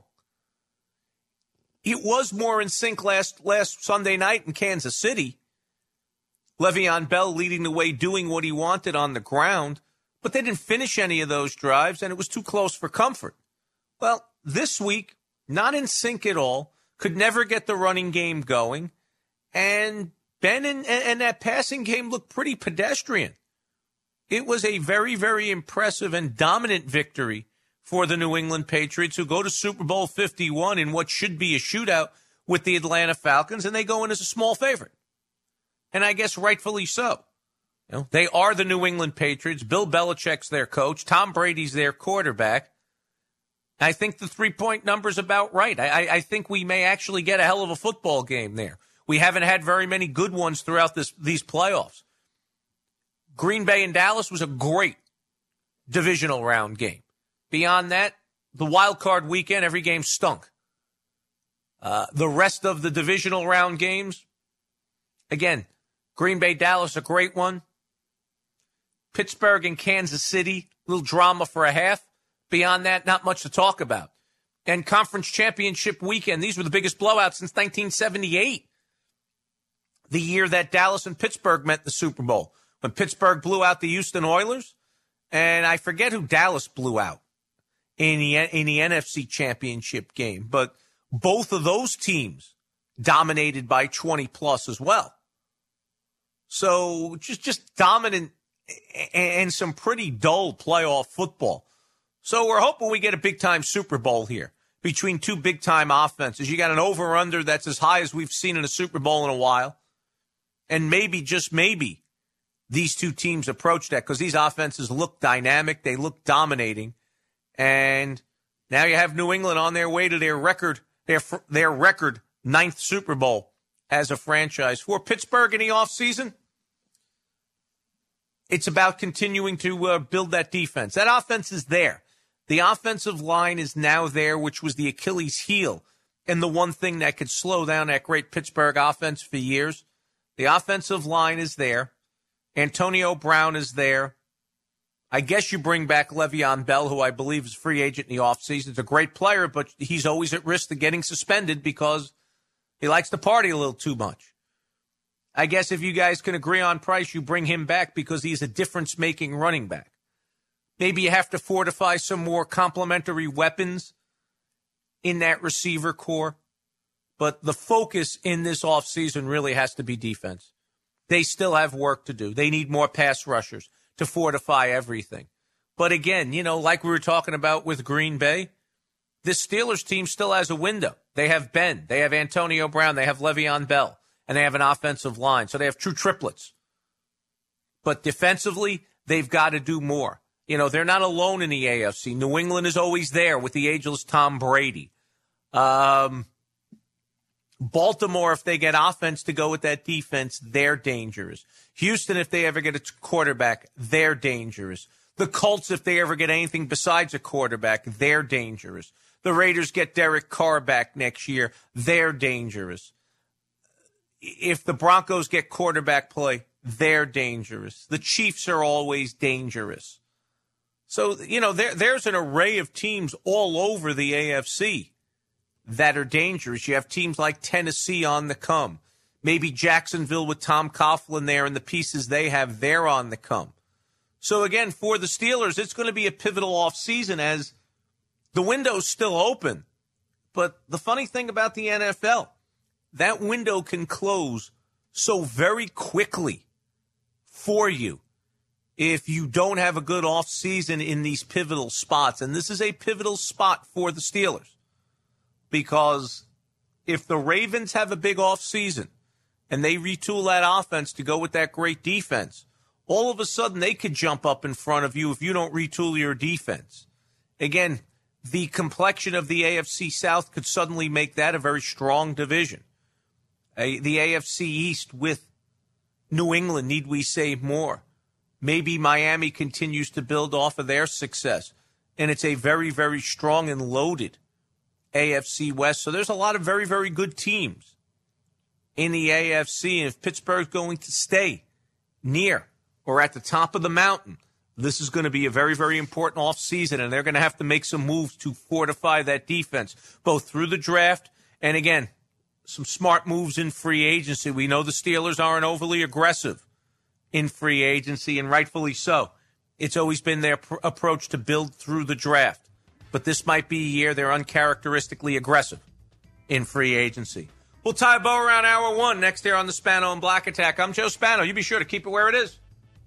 It was more in sync last Sunday night in Kansas City. Le'Veon Bell leading the way, doing what he wanted on the ground, but they didn't finish any of those drives, and it was too close for comfort. Well, this week, not in sync at all, could never get the running game going, and Ben and that passing game looked pretty pedestrian. It was a very, very impressive and dominant victory for the New England Patriots, who go to Super Bowl 51 in what should be a shootout with the Atlanta Falcons, and they go in as a small favorite. And I guess rightfully so. You know, they are the New England Patriots. Bill Belichick's their coach. Tom Brady's their quarterback. I think the 3-point number's about right. I think we may actually get a hell of a football game there. We haven't had very many good ones throughout these playoffs. Green Bay and Dallas was a great divisional round game. Beyond that, the wild card weekend, every game stunk. The rest of the divisional round games, again, Green Bay, Dallas, a great one. Pittsburgh and Kansas City, little drama for a half. Beyond that, not much to talk about. And conference championship weekend, these were the biggest blowouts since 1978. The year that Dallas and Pittsburgh met the Super Bowl. When Pittsburgh blew out the Houston Oilers, and I forget who Dallas blew out in the NFC championship game. But both of those teams dominated by 20-plus as well. So just dominant and some pretty dull playoff football. So we're hoping we get a big-time Super Bowl here between two big-time offenses. You got an over-under that's as high as we've seen in a Super Bowl in a while. And maybe, just maybe, these two teams approach that because these offenses look dynamic. They look dominating. And now you have New England on their way to their record 9th Super Bowl as a franchise. For Pittsburgh in the offseason, it's about continuing to build that defense. That offense is there. The offensive line is now there, which was the Achilles heel And the one thing that could slow down that great Pittsburgh offense for years, the offensive line is there. Antonio Brown is there. I guess you bring back Le'Veon Bell, who I believe is a free agent in the offseason. He's a great player, but he's always at risk of getting suspended because he likes to party a little too much. I guess if you guys can agree on price, you bring him back because he's a difference-making running back. Maybe you have to fortify some more complementary weapons in that receiver core. But the focus in this offseason really has to be defense. They still have work to do. They need more pass rushers to fortify everything. But again, like we were talking about with Green Bay, this Steelers team still has a window. They have Ben, they have Antonio Brown, they have Le'Veon Bell, and they have an offensive line. So they have true triplets. But defensively, they've got to do more. They're not alone in the AFC. New England is always there with the ageless Tom Brady. Baltimore, if they get offense to go with that defense, they're dangerous. Houston, if they ever get a quarterback, they're dangerous. The Colts, if they ever get anything besides a quarterback, they're dangerous. The Raiders get Derek Carr back next year, they're dangerous. If the Broncos get quarterback play, they're dangerous. The Chiefs are always dangerous. So, there's an array of teams all over the AFC that are dangerous. You have teams like Tennessee on the come. Maybe Jacksonville with Tom Coughlin there and the pieces they have, they're on the come. So again, for the Steelers, it's going to be a pivotal offseason as the window's still open. But the funny thing about the NFL, that window can close so very quickly for you if you don't have a good offseason in these pivotal spots. And this is a pivotal spot for the Steelers. Because if the Ravens have a big offseason and they retool that offense to go with that great defense, all of a sudden they could jump up in front of you if you don't retool your defense. Again, the complexion of the AFC South could suddenly make that a very strong division. The AFC East with New England, need we say more? Maybe Miami continues to build off of their success. And it's a very, very strong and loaded AFC West. So there's a lot of very, very good teams in the AFC. And if Pittsburgh's going to stay near or at the top of the mountain, this is going to be a very, very important offseason, and they're going to have to make some moves to fortify that defense, both through the draft and, again, some smart moves in free agency. We know the Steelers aren't overly aggressive in free agency, and rightfully so. It's always been their approach to build through the draft. But this might be a year they're uncharacteristically aggressive in free agency. We'll tie a bow around hour one next here on the Spano and Black Attack. I'm Joe Spano. You be sure to keep it where it is.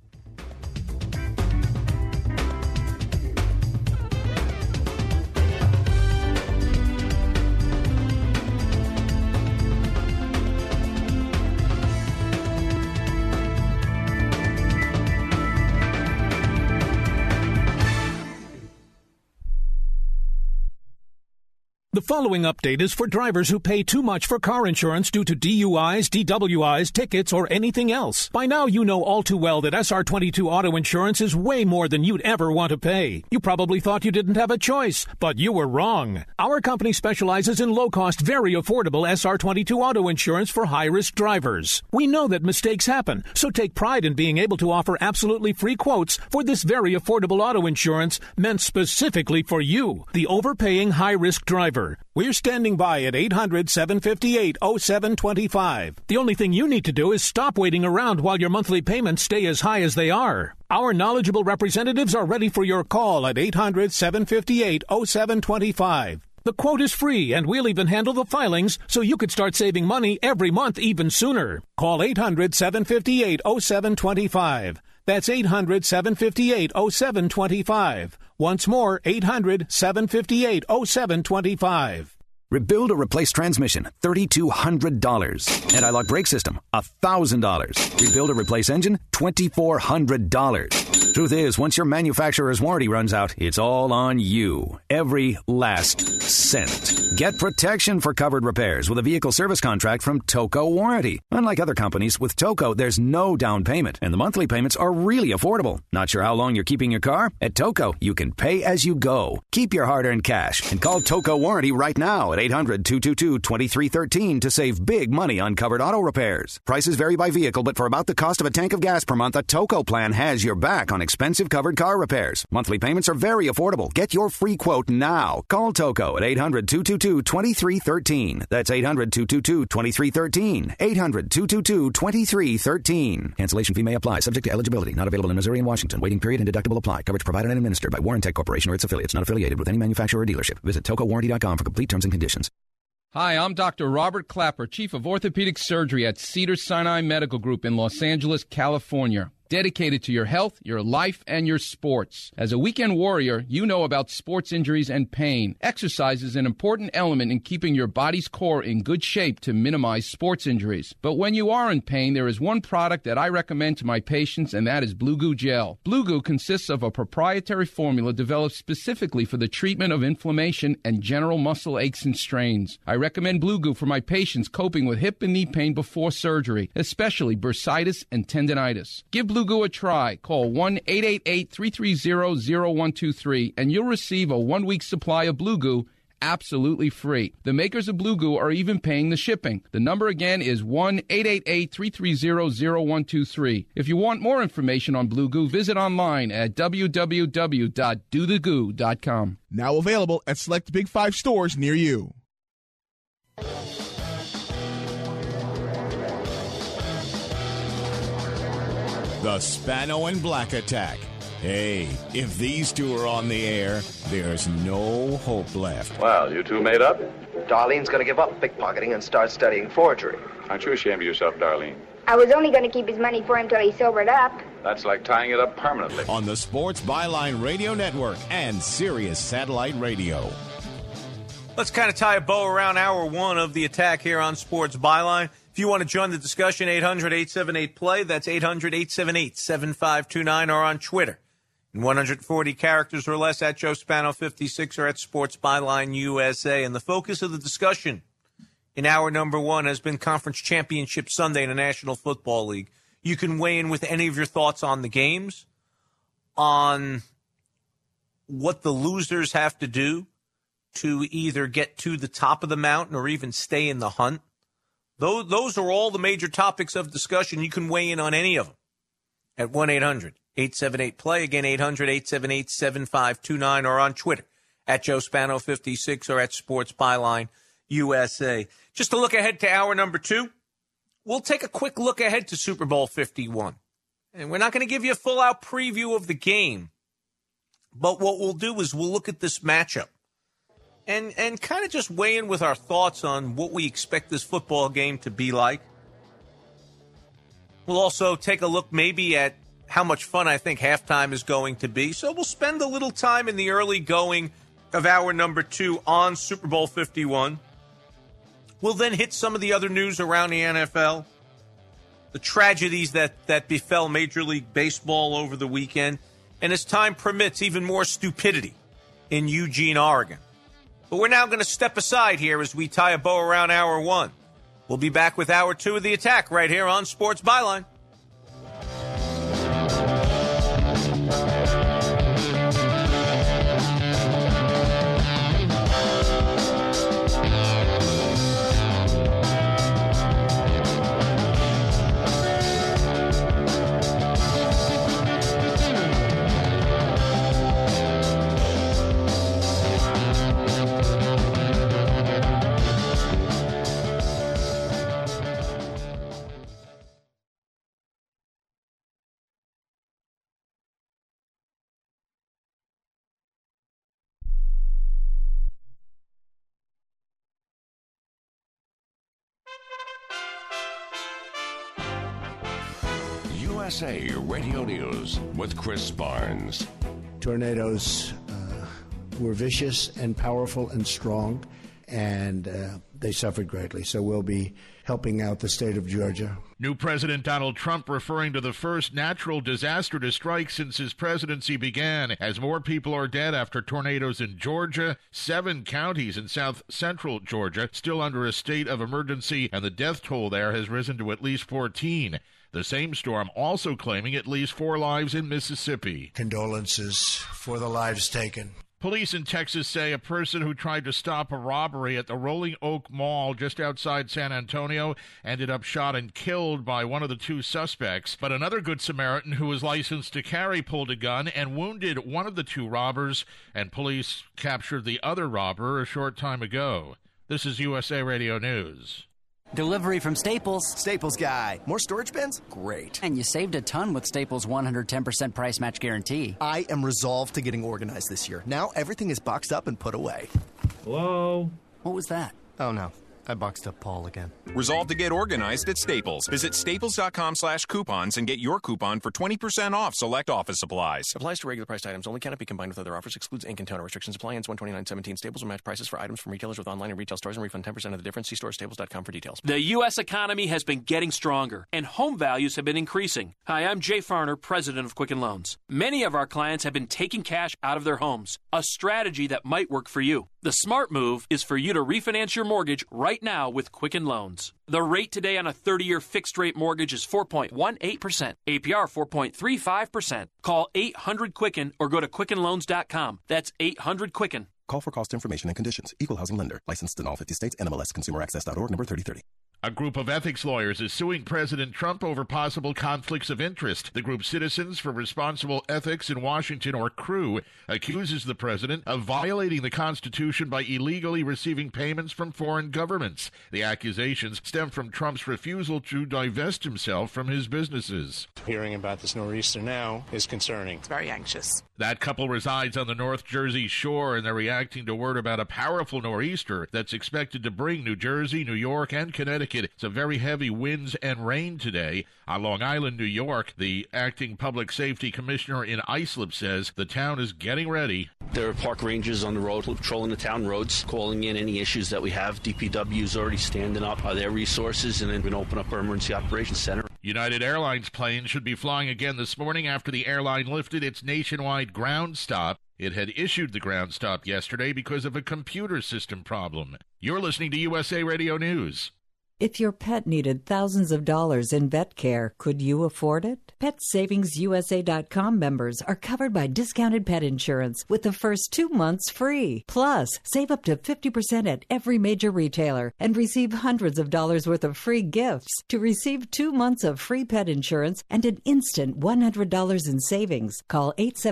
The following update is for drivers who pay too much for car insurance due to DUIs, DWIs, tickets, or anything else. By now, you know all too well that SR22 Auto Insurance is way more than you'd ever want to pay. You probably thought you didn't have a choice, but you were wrong. Our company specializes in low-cost, very affordable SR22 Auto Insurance for high-risk drivers. We know that mistakes happen, so take pride in being able to offer absolutely free quotes for this very affordable auto insurance meant specifically for you, the overpaying high-risk driver. We're standing by at 800-758-0725. The only thing you need to do is stop waiting around while your monthly payments stay as high as they are. Our knowledgeable representatives are ready for your call at 800-758-0725. The quote is free, and we'll even handle the filings so you could start saving money every month even sooner. Call 800-758-0725. That's 800-758-0725. Once more, 800-758-0725. Rebuild or replace transmission, $3,200. Anti-lock brake system, $1,000. Rebuild or replace engine, $2,400. Truth is, once your manufacturer's warranty runs out, it's all on you. Every last cent. Get protection for covered repairs with a vehicle service contract from Toco Warranty. Unlike other companies, with Toco, there's no down payment, and the monthly payments are really affordable. Not sure how long you're keeping your car? At Toco, you can pay as you go. Keep your hard-earned cash and call Toco Warranty right now at 800-222-2313 to save big money on covered auto repairs. Prices vary by vehicle, but for about the cost of a tank of gas per month, a Toco plan has your back on expensive covered car repairs. Monthly payments are very affordable. Get your free quote now. Call Toco at 800-222-2313. That's 800-222-2313. 800-222-2313. Cancellation fee may apply, subject to eligibility. Not available in Missouri and Washington. Waiting period and deductible apply. Coverage provided and administered by Warrantech Corporation or its affiliates. Not affiliated with any manufacturer or dealership. Visit TocoWarranty.com for complete terms and conditions. Hi, I'm Dr. Robert Clapper, Chief of Orthopedic Surgery at Cedars-Sinai Medical Group in Los Angeles, California. Dedicated to your health, your life, and your sports. As a weekend warrior, you know about sports injuries and pain. Exercise is an important element in keeping your body's core in good shape to minimize sports injuries. But when you are in pain, there is one product that I recommend to my patients, and that is Blue Goo Gel. Blue Goo consists of a proprietary formula developed specifically for the treatment of inflammation and general muscle aches and strains. I recommend Blue Goo for my patients coping with hip and knee pain before surgery, especially bursitis and tendinitis. Give Blue Goo a try. Call 1-888-330-0123 and you'll receive a 1-week supply of Blue Goo absolutely free. The makers of Blue Goo are even paying the shipping. The number again is 1-888-330-0123. If you want more information on Blue Goo, visit online at www.dothegoo.com. Now available at select Big 5 stores near you. The Spano and Black Attack. Hey, if these two are on the air, there's no hope left. Well, you two made up? Darlene's going to give up pickpocketing and start studying forgery. Aren't you ashamed of yourself, Darlene? I was only going to keep his money for him till he sobered up. That's like tying it up permanently. On the Sports Byline Radio Network and Sirius Satellite Radio. Let's kind of tie a bow around hour one of the attack here on Sports Byline. If you want to join the discussion, 800-878-PLAY. That's 800-878-7529 or on Twitter. In 140 characters or less at Joe Spano 56 or at Sports Byline USA. And the focus of the discussion in hour number one has been Conference Championship Sunday in the National Football League. You can weigh in with any of your thoughts on the games, on what the losers have to do to either get to the top of the mountain or even stay in the hunt. Those are all the major topics of discussion. You can weigh in on any of them at 1-800-878-PLAY. Again, 800-878-7529 or on Twitter at Joe Spano 56 or at Sports Byline USA. Just to look ahead to hour number two, we'll take a quick look ahead to Super Bowl 51. And we're not going to give you a full-out preview of the game, but what we'll do is we'll look at this matchup and kind of just weigh in with our thoughts on what we expect this football game to be like. We'll also take a look maybe at how much fun I think halftime is going to be. So we'll spend a little time in the early going of hour number two on Super Bowl 51. We'll then hit some of the other news around the NFL, the tragedies that befell Major League Baseball over the weekend, and as time permits, even more stupidity in Eugene, Oregon. But we're now going to step aside here as we tie a bow around hour one. We'll be back with hour two of the attack right here on Sports Byline. USA Radio News with Chris Barnes. Tornadoes were vicious and powerful and strong, and they suffered greatly. So we'll be helping out the state of Georgia. New President Donald Trump referring to the first natural disaster to strike since his presidency began, as more people are dead after tornadoes in Georgia. 7 counties in south central Georgia still under a state of emergency, and the death toll there has risen to at least 14. The same storm also claiming at least 4 lives in Mississippi. Condolences for the lives taken. Police in Texas say a person who tried to stop a robbery at the Rolling Oak Mall just outside San Antonio ended up shot and killed by one of the two suspects. But another Good Samaritan who was licensed to carry pulled a gun and wounded one of the two robbers, and police captured the other robber a short time ago. This is USA Radio News. Delivery from Staples. Staples guy. More storage bins? Great. And you saved a ton with Staples' 110% price match guarantee. I am resolved to getting organized this year. Now everything is boxed up and put away. Whoa. What was that? Oh, no. I boxed up Paul again. Resolve to get organized at Staples. Visit staples.com/coupons and get your coupon for 20% off select office supplies. Applies to regular priced items only. Cannot be combined with other offers. Excludes ink and toner. Restrictions apply. Ends 1/29/17. Staples will match prices for items from retailers with online and retail stores and refund 10% of the difference. See staples.com for details. The U.S. economy has been getting stronger, and home values have been increasing. Hi, I'm Jay Farner, president of Quicken Loans. Many of our clients have been taking cash out of their homes, a strategy that might work for you. The smart move is for you to refinance your mortgage right now with Quicken Loans. The rate today on a 30-year fixed-rate mortgage is 4.18%. APR 4.35%. Call 800-QUICKEN or go to QuickenLoans.com. That's 800-QUICKEN. Call for cost information and conditions. Equal housing lender. Licensed in all 50 states. NMLS ConsumerAccess.org number 3030. A group of ethics lawyers is suing President Trump over possible conflicts of interest. The group Citizens for Responsible Ethics in Washington, or CREW, accuses the president of violating the Constitution by illegally receiving payments from foreign governments. The accusations stem from Trump's refusal to divest himself from his businesses. Hearing about this nor'easter now is concerning. It's very anxious. That couple resides on the North Jersey shore, and they're reacting to word about a powerful nor'easter that's expected to bring New Jersey, New York, and Connecticut some very heavy winds and rain today. On Long Island, New York, the acting public safety commissioner in Islip says the town is getting ready. There are park rangers on the road patrolling the town roads, calling in any issues that we have. DPW is already standing up their resources, and then we're going to open up our emergency operations center. United Airlines planes should be flying again this morning after the airline lifted its nationwide ground stop. It had issued the ground stop yesterday because of a computer system problem. You're listening to USA Radio News. If your pet needed thousands of dollars in vet care, could you afford it? PetSavingsUSA.com members are covered by discounted pet insurance with the first 2 months free. Plus, save up to 50% at every major retailer and receive hundreds of dollars worth of free gifts. To receive 2 months of free pet insurance and an instant $100 in savings, call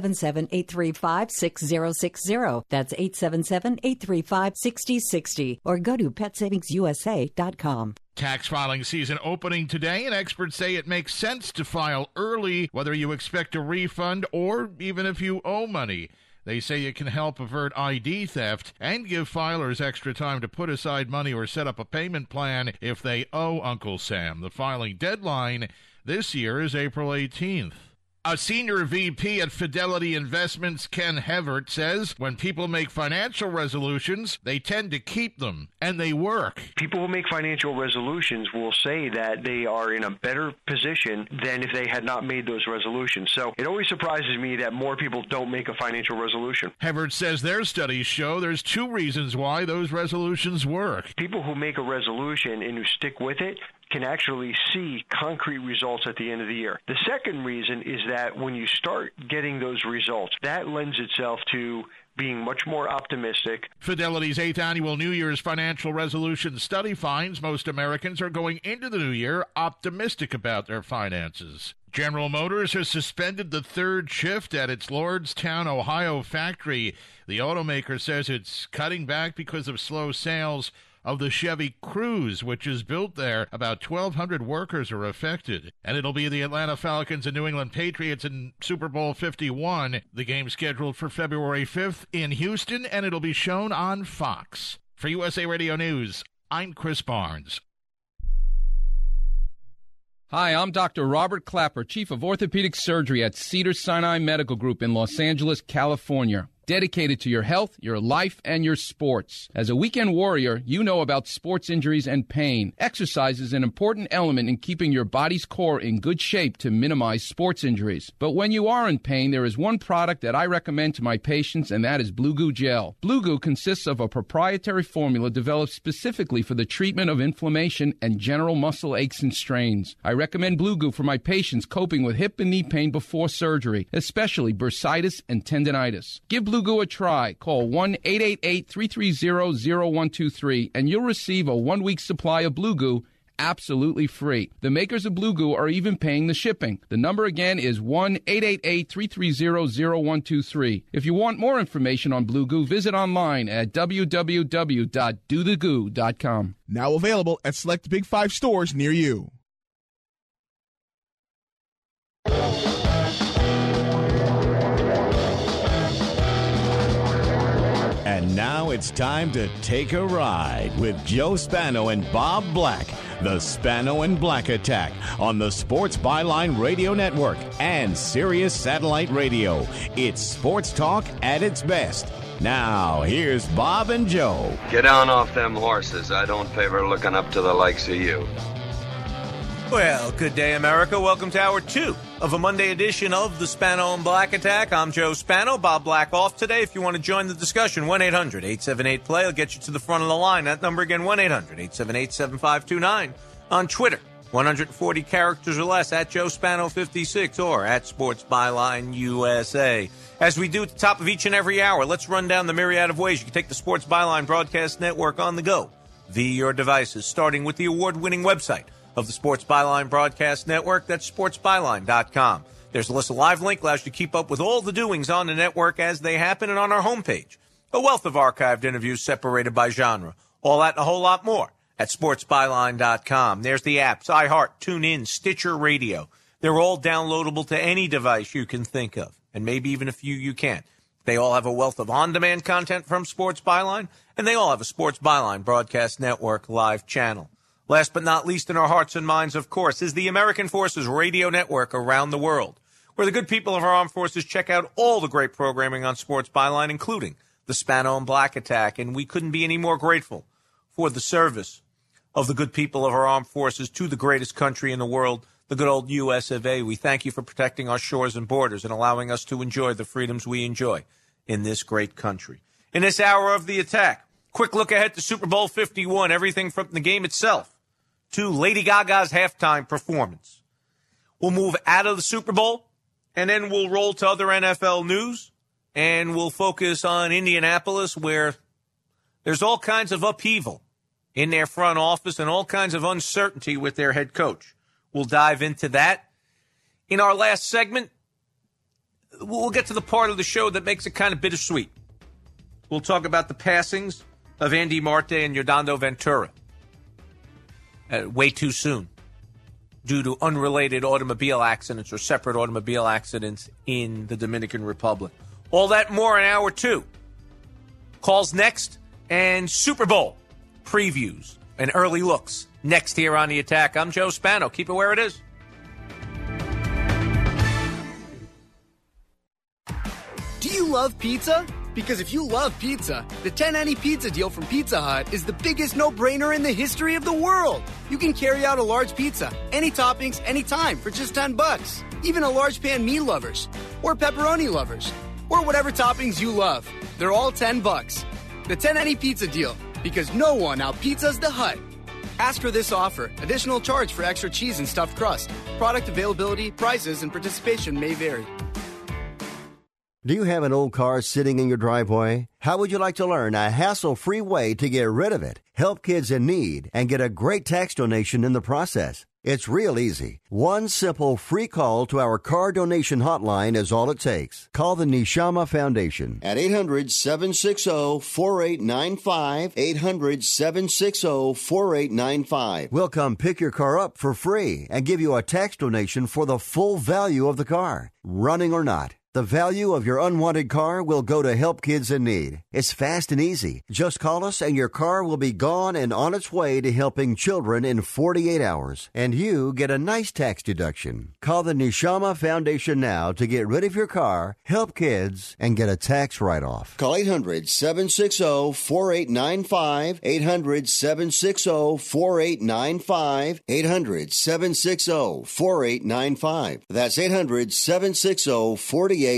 877-835-6060. That's 877-835-6060. Or go to PetSavingsUSA.com. Tax filing season opening today, and experts say it makes sense to file early, whether you expect a refund or even if you owe money. They say it can help avert ID theft and give filers extra time to put aside money or set up a payment plan if they owe Uncle Sam. The filing deadline this year is April 18th. A senior VP at Fidelity Investments, Ken Hevert, says when people make financial resolutions, they tend to keep them, and they work. People who make financial resolutions will say that they are in a better position than if they had not made those resolutions. So it always surprises me that more people don't make a financial resolution. Hevert says their studies show there's 2 reasons why those resolutions work. People who make a resolution and who stick with it can actually see concrete results at the end of the year. The second reason is that when you start getting those results, that lends itself to being much more optimistic. Fidelity's 8th annual New Year's financial resolution study finds most Americans are going into the new year optimistic about their finances. General Motors has suspended the 3rd shift at its Lordstown, Ohio factory. The automaker says it's cutting back because of slow sales of the Chevy Cruze, which is built there. About 1,200 workers are affected. And it'll be the Atlanta Falcons and New England Patriots in Super Bowl 51. The game's scheduled for February 5th in Houston, and it'll be shown on Fox. For USA Radio News, I'm Chris Barnes. Hi, I'm Dr. Robert Clapper, Chief of Orthopedic Surgery at Cedars-Sinai Medical Group in Los Angeles, California. Dedicated to your health, your life, and your sports. As a weekend warrior, you know about sports injuries and pain. Exercise is an important element in keeping your body's core in good shape to minimize sports injuries. But when you are in pain, there is one product that I recommend to my patients, and that is Blue Goo Gel. Blue Goo consists of a proprietary formula developed specifically for the treatment of inflammation and general muscle aches and strains. I recommend Blue Goo for my patients coping with hip and knee pain before surgery, especially bursitis and tendinitis. Give Blue Blue Goo a try. Call 1-888-330-0123 and you'll receive a 1-week supply of Blue Goo absolutely free. The makers of Blue Goo are even paying the shipping. The number again is 1-888-330-0123. If you want more information on Blue Goo, visit online at www.dothegoo.com. Now available at select Big 5 stores near you. And now it's time to take a ride with Joe Spano and Bob Black. The Spano and Black Attack on the Sports Byline Radio Network and Sirius Satellite Radio. It's sports talk at its best. Now, here's Bob and Joe. Get down off them horses. I don't favor looking up to the likes of you. Well, good day, America. Welcome to Hour 2 of a Monday edition of the Spano and Black Attack. I'm Joe Spano. Bob Black off today. If you want to join the discussion, 1-800-878-PLAY. I'll get you to the front of the line. That number again, 1-800-878-7529. On Twitter, 140 characters or less, at Joe Spano 56 or at Sports Byline USA. As we do at the top of each and every hour, let's run down the myriad of ways you can take the Sports Byline Broadcast Network on the go via your devices, starting with the award-winning website of the Sports Byline Broadcast Network. That's sportsbyline.com. There's a list of live link, allows you to keep up with all the doings on the network as they happen, and on our homepage, a wealth of archived interviews separated by genre. All that and a whole lot more at sportsbyline.com. There's the apps, iHeart, TuneIn, Stitcher Radio. They're all downloadable to any device you can think of, and maybe even a few you can't. They all have a wealth of on-demand content from Sports Byline, and they all have a Sports Byline Broadcast Network live channel. Last but not least in our hearts and minds, of course, is the American Forces Radio Network around the world, where the good people of our armed forces check out all the great programming on Sports Byline, including the Spano and Black Attack. And we couldn't be any more grateful for the service of the good people of our armed forces to the greatest country in the world, the good old U.S. of A. We thank you for protecting our shores and borders and allowing us to enjoy the freedoms we enjoy in this great country. In this hour of the attack, quick look ahead to Super Bowl 51, everything from the game itself to Lady Gaga's halftime performance. We'll move out of the Super Bowl, and then we'll roll to other NFL news, and we'll focus on Indianapolis, where there's all kinds of upheaval in their front office and all kinds of uncertainty with their head coach. We'll dive into that. In our last segment, we'll get to the part of the show that makes it kind of bittersweet. We'll talk about the passings of Andy Marte and Yordando Ventura. Way too soon due to unrelated automobile accidents or separate automobile accidents in the Dominican Republic. All that and more in Hour 2. Calls next, and Super Bowl previews and early looks next here on The Attack. I'm Joe Spano. Keep it where it is. Do you love pizza? Because if you love pizza, the 10 any pizza deal from Pizza Hut is the biggest no-brainer in the history of the world. You can carry out a large pizza, any toppings, anytime for just $10. Even a large pan meat lovers, or pepperoni lovers, or whatever toppings you love. They're all $10. The 10 any pizza deal, because no one out-pizzas the Hut. Ask for this offer. Additional charge for extra cheese and stuffed crust. Product availability, prices, and participation may vary. Do you have an old car sitting in your driveway? How would you like to learn a hassle-free way to get rid of it, help kids in need, and get a great tax donation in the process? It's real easy. One simple free call to our car donation hotline is all it takes. Call the Neshama Foundation at 800-760-4895, 800-760-4895. We'll come pick your car up for free and give you a tax donation for the full value of the car, running or not. The value of your unwanted car will go to help kids in need. It's fast and easy. Just call us and your car will be gone and on its way to helping children in 48 hours. And you get a nice tax deduction. Call the Neshama Foundation now to get rid of your car, help kids, and get a tax write-off. Call 800-760-4895, 800-760-4895, 800-760-4895. That's 800-760-4895.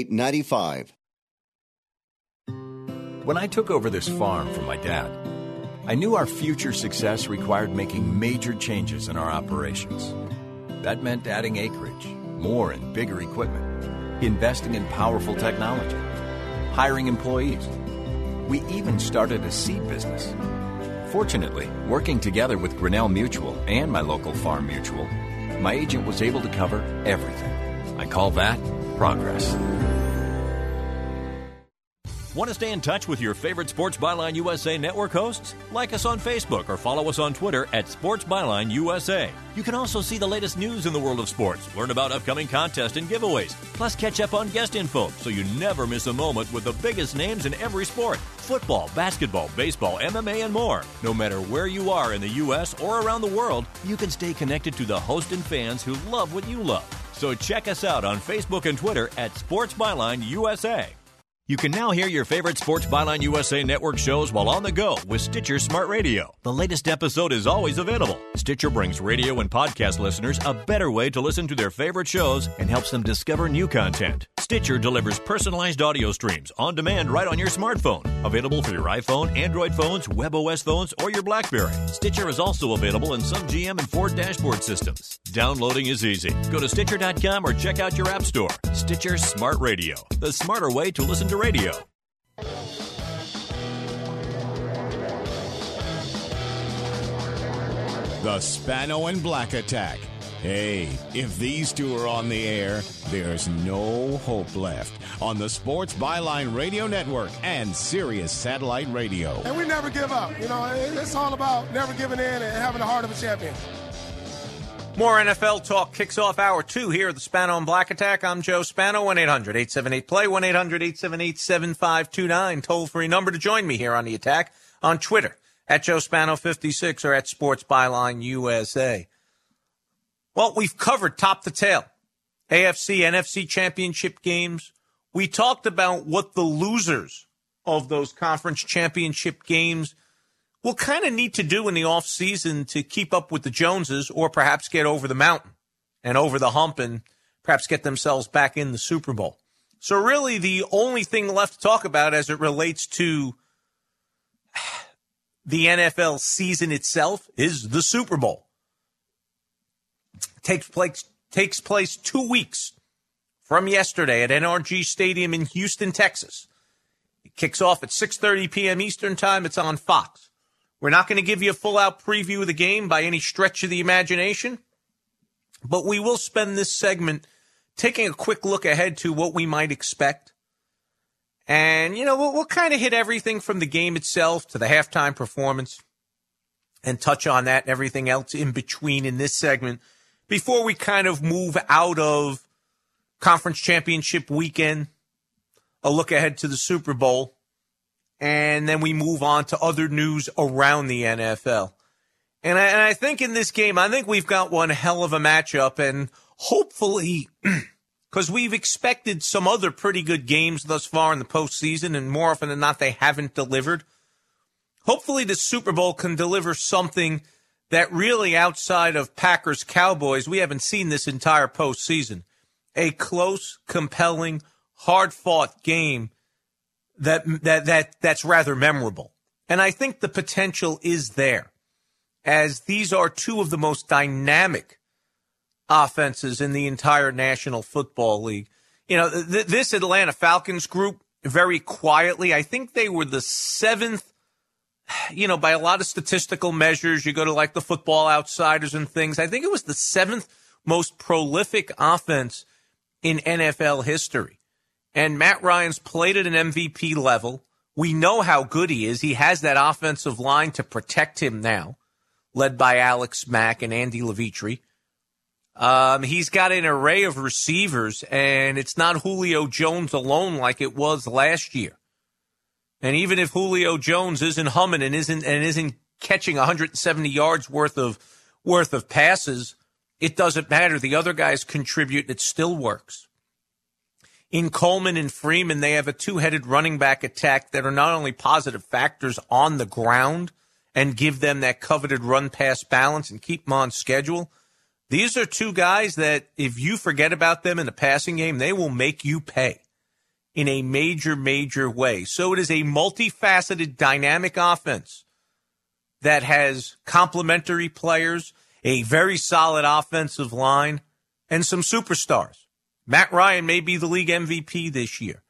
When I took over this farm from my dad, I knew our future success required making major changes in our operations. That meant adding acreage, more and bigger equipment, investing in powerful technology, hiring employees. We even started a seed business. Fortunately, working together with Grinnell Mutual and my local Farm Mutual, my agent was able to cover everything. I call that progress. Want to stay in touch with your favorite Sports Byline USA network hosts? Like us on Facebook or follow us on Twitter at Sports Byline USA. You can also see the latest news in the world of sports, learn about upcoming contests and giveaways, plus catch up on guest info so you never miss a moment with the biggest names in every sport. Football, basketball, baseball, MMA, and more. No matter where you are in the U.S. or around the world, you can stay connected to the hosts and fans who love what you love. So check us out on Facebook and Twitter at Sports Byline USA. You can now hear your favorite Sports Byline USA network shows while on the go with Stitcher Smart Radio. The latest episode is always available. Stitcher brings radio and podcast listeners a better way to listen to their favorite shows and helps them discover new content. Stitcher delivers personalized audio streams on demand right on your smartphone. Available for your iPhone, Android phones, WebOS phones, or your BlackBerry. Stitcher is also available in some GM and Ford dashboard systems. Downloading is easy. Go to Stitcher.com or check out your app store. Stitcher Smart Radio, the smarter way to listen to radio. The Spano and Black Attack. Hey, if these two are on the air, there's no hope left on the Sports Byline Radio Network and Sirius Satellite Radio. And we never give up. You know, it's all about never giving in and having the heart of a champion. More NFL talk kicks off hour 2 here at the Spano and Black Attack. I'm Joe Spano, 1-800-878-PLAY, 1-800-878-7529. Toll-free number to join me here on the Attack on Twitter, at Joe Spano56 or at Sports Byline USA. Well, we've covered top to tail, AFC, NFC championship games. We talked about what the losers of those conference championship games will kind of need to do in the offseason to keep up with the Joneses or perhaps get over the mountain and over the hump and perhaps get themselves back in the Super Bowl. So really the only thing left to talk about as it relates to the NFL season itself is the Super Bowl. Takes place 2 weeks from yesterday at NRG Stadium in Houston, Texas. It kicks off at 6:30 p.m. Eastern Time. It's on Fox. We're not going to give you a full-out preview of the game by any stretch of the imagination, but we will spend this segment taking a quick look ahead to what we might expect. And, you know, we'll kind of hit everything from the game itself to the halftime performance and touch on that and everything else in between in this segment before we kind of move out of conference championship weekend, a look ahead to the Super Bowl, and then we move on to other news around the NFL. And I think in this game, I think we've got one hell of a matchup, and hopefully, because we've expected some other pretty good games thus far in the postseason, and more often than not, they haven't delivered. Hopefully the Super Bowl can deliver something that really, outside of Packers-Cowboys, we haven't seen this entire postseason. A close, compelling, hard-fought game that's rather memorable. And I think the potential is there, as these are two of the most dynamic offenses in the entire National Football League. You know, this Atlanta Falcons group, very quietly, I think they were the 7th, you know, by a lot of statistical measures. You go to like the Football Outsiders and things. I think it was the 7th most prolific offense in NFL history. And Matt Ryan's played at an MVP level. We know how good he is. He has that offensive line to protect him now, led by Alex Mack and Andy Levitre. He's got an array of receivers, and it's not Julio Jones alone like it was last year. And even if Julio Jones isn't humming and isn't catching 170 yards worth of passes, it doesn't matter. The other guys contribute, and it still works. In Coleman and Freeman, they have a two-headed running back attack that are not only positive factors on the ground and give them that coveted run-pass balance and keep them on schedule. These are two guys that if you forget about them in the passing game, they will make you pay in a major, major way. So it is a multifaceted, dynamic offense that has complementary players, a very solid offensive line, and some superstars. Matt Ryan may be the league MVP this year.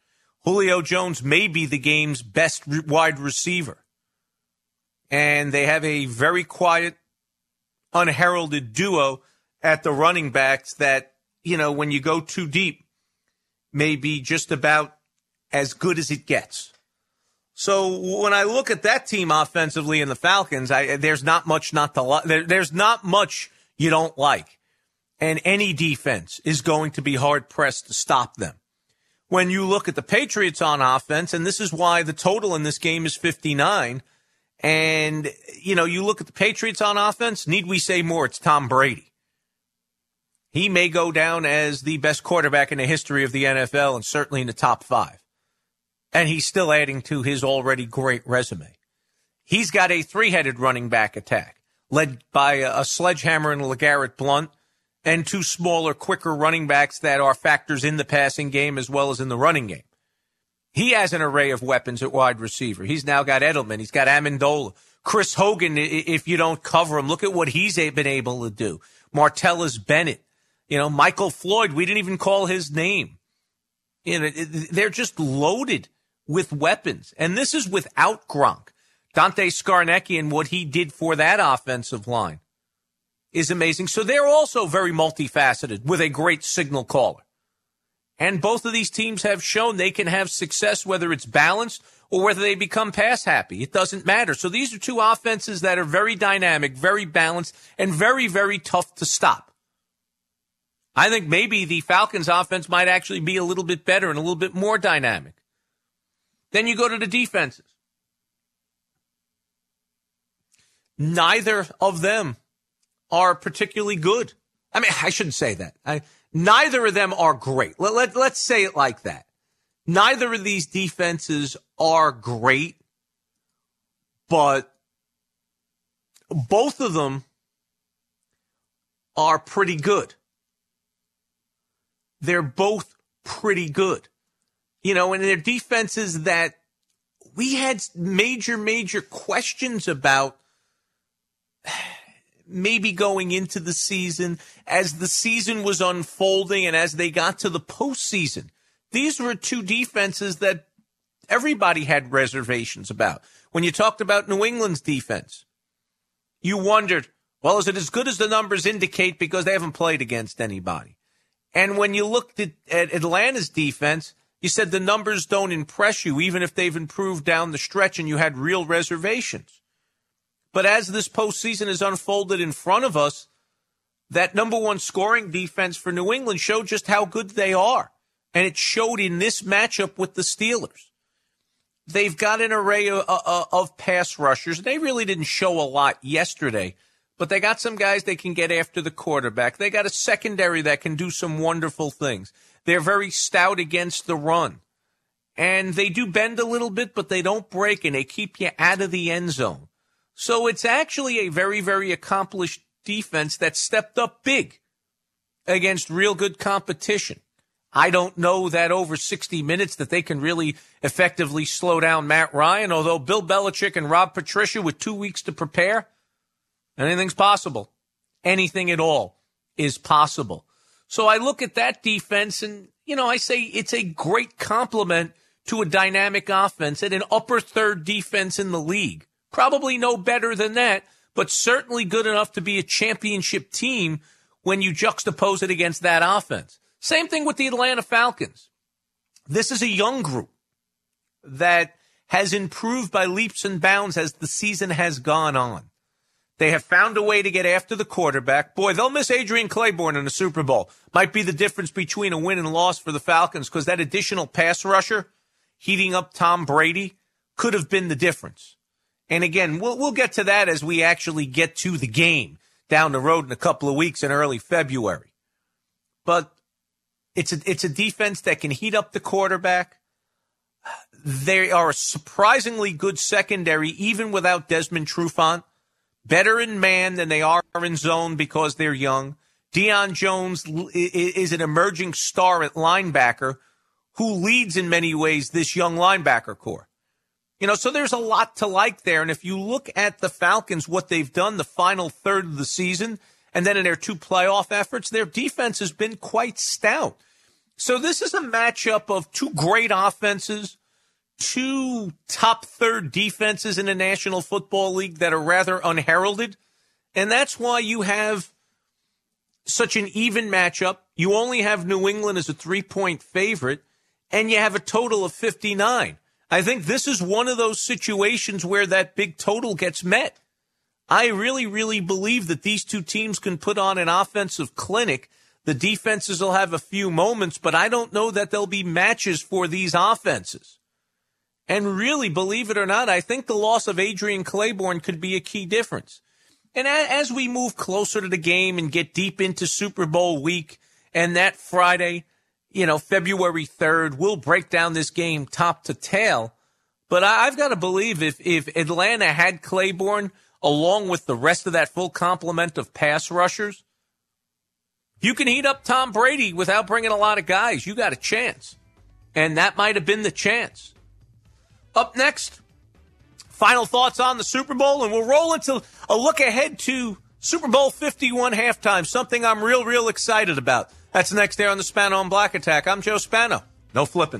Julio Jones may be the game's best wide receiver. And they have a very quiet, unheralded duo at the running backs that, when you go too deep, may be just about as good as it gets. So when I look at that team offensively in the Falcons, there's not much not to like. There's not much you don't like. And any defense is going to be hard-pressed to stop them. When you look at the Patriots on offense, and this is why the total in this game is 59, and, you look at the Patriots on offense, need we say more? It's Tom Brady. He may go down as the best quarterback in the history of the NFL and certainly in the top 5. And he's still adding to his already great resume. He's got a 3-headed running back attack led by a sledgehammer and LeGarrette Blount and 2 smaller, quicker running backs that are factors in the passing game as well as in the running game. He has an array of weapons at wide receiver. He's now got Edelman. He's got Amendola. Chris Hogan, if you don't cover him, look at what he's been able to do. Martellus Bennett. Michael Floyd, we didn't even call his name. They're just loaded with weapons. And this is without Gronk. Dante Scarnecchia and what he did for that offensive line is amazing. So they're also very multifaceted with a great signal caller. And both of these teams have shown they can have success, whether it's balanced or whether they become pass happy. It doesn't matter. So these are 2 offenses that are very dynamic, very balanced, and very, very tough to stop. I think maybe the Falcons offense might actually be a little bit better and a little bit more dynamic. Then you go to the defenses. Neither of them are particularly good. I mean, I shouldn't say that. Neither of them are great. Let's say it like that. Neither of these defenses are great, but both of them are pretty good. They're both pretty good. And they're defenses that we had major questions about maybe going into the season as the season was unfolding and as they got to the postseason. These were 2 defenses that everybody had reservations about. When you talked about New England's defense, you wondered, well, is it as good as the numbers indicate because they haven't played against anybody? And when you looked at Atlanta's defense, you said the numbers don't impress you, even if they've improved down the stretch and you had real reservations. But as this postseason has unfolded in front of us, that number 1 scoring defense for New England showed just how good they are. And it showed in this matchup with the Steelers. They've got an array of pass rushers. They really didn't show a lot yesterday, but they got some guys they can get after the quarterback. They got a secondary that can do some wonderful things. They're very stout against the run. And they do bend a little bit, but they don't break, and they keep you out of the end zone. So it's actually a very, very accomplished defense that stepped up big against real good competition. I don't know that over 60 minutes that they can really effectively slow down Matt Ryan, although Bill Belichick and Rob Patricia with 2 weeks to prepare, anything's possible. Anything at all is possible. So I look at that defense and, I say it's a great compliment to a dynamic offense and an upper third defense in the league. Probably no better than that, but certainly good enough to be a championship team when you juxtapose it against that offense. Same thing with the Atlanta Falcons. This is a young group that has improved by leaps and bounds as the season has gone on. They have found a way to get after the quarterback. Boy, they'll miss Adrian Claiborne in the Super Bowl. Might be the difference between a win and loss for the Falcons because that additional pass rusher heating up Tom Brady could have been the difference. And again, we'll get to that as we actually get to the game down the road in a couple of weeks in early February. But it's a defense that can heat up the quarterback. They are a surprisingly good secondary, even without Desmond Trufant. Better in man than they are in zone because they're young. Deion Jones is an emerging star at linebacker who leads in many ways this young linebacker core. So there's a lot to like there. And if you look at the Falcons, what they've done the final third of the season, and then in their 2 playoff efforts, their defense has been quite stout. So this is a matchup of two great offenses, two top third defenses in the National Football League that are rather unheralded. And that's why you have such an even matchup. You only have New England as a 3-point favorite, and you have a total of 59. I think this is one of those situations where that big total gets met. I really, really believe that these two teams can put on an offensive clinic. The defenses will have a few moments, but I don't know that there'll be matches for these offenses. And really, believe it or not, I think the loss of Adrian Claiborne could be a key difference. And as we move closer to the game and get deep into Super Bowl week, and that Friday, February 3rd, we'll break down this game top to tail. But I've got to believe if Atlanta had Claiborne, along with the rest of that full complement of pass rushers, you can heat up Tom Brady without bringing a lot of guys. You got a chance. And that might have been the chance. Up next, final thoughts on the Super Bowl, and we'll roll into a look ahead to Super Bowl 51 halftime, something I'm real excited about. That's next there on the Spano and Black Attack. I'm Joe Spano. No flipping.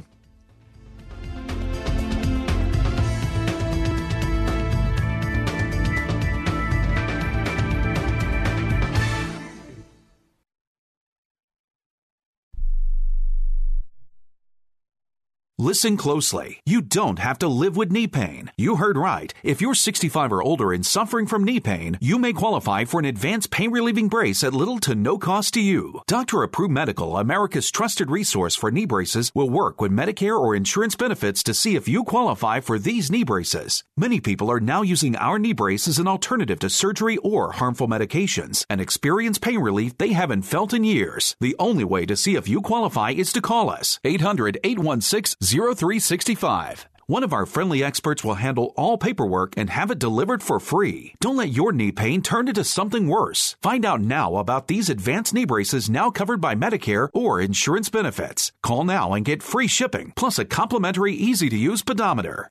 Listen closely. You don't have to live with knee pain. You heard right. If you're 65 or older and suffering from knee pain, you may qualify for an advanced pain-relieving brace at little to no cost to you. Dr. Approved Medical, America's trusted resource for knee braces, will work with Medicare or insurance benefits to see if you qualify for these knee braces. Many people are now using our knee brace as an alternative to surgery or harmful medications and experience pain relief they haven't felt in years. The only way to see if you qualify is to call us. 800-816-0365. One of our friendly experts will handle all paperwork and have it delivered for free. Don't let your knee pain turn into something worse. Find out now about these advanced knee braces now covered by Medicare or insurance benefits. Call now and get free shipping, plus a complimentary easy-to-use pedometer.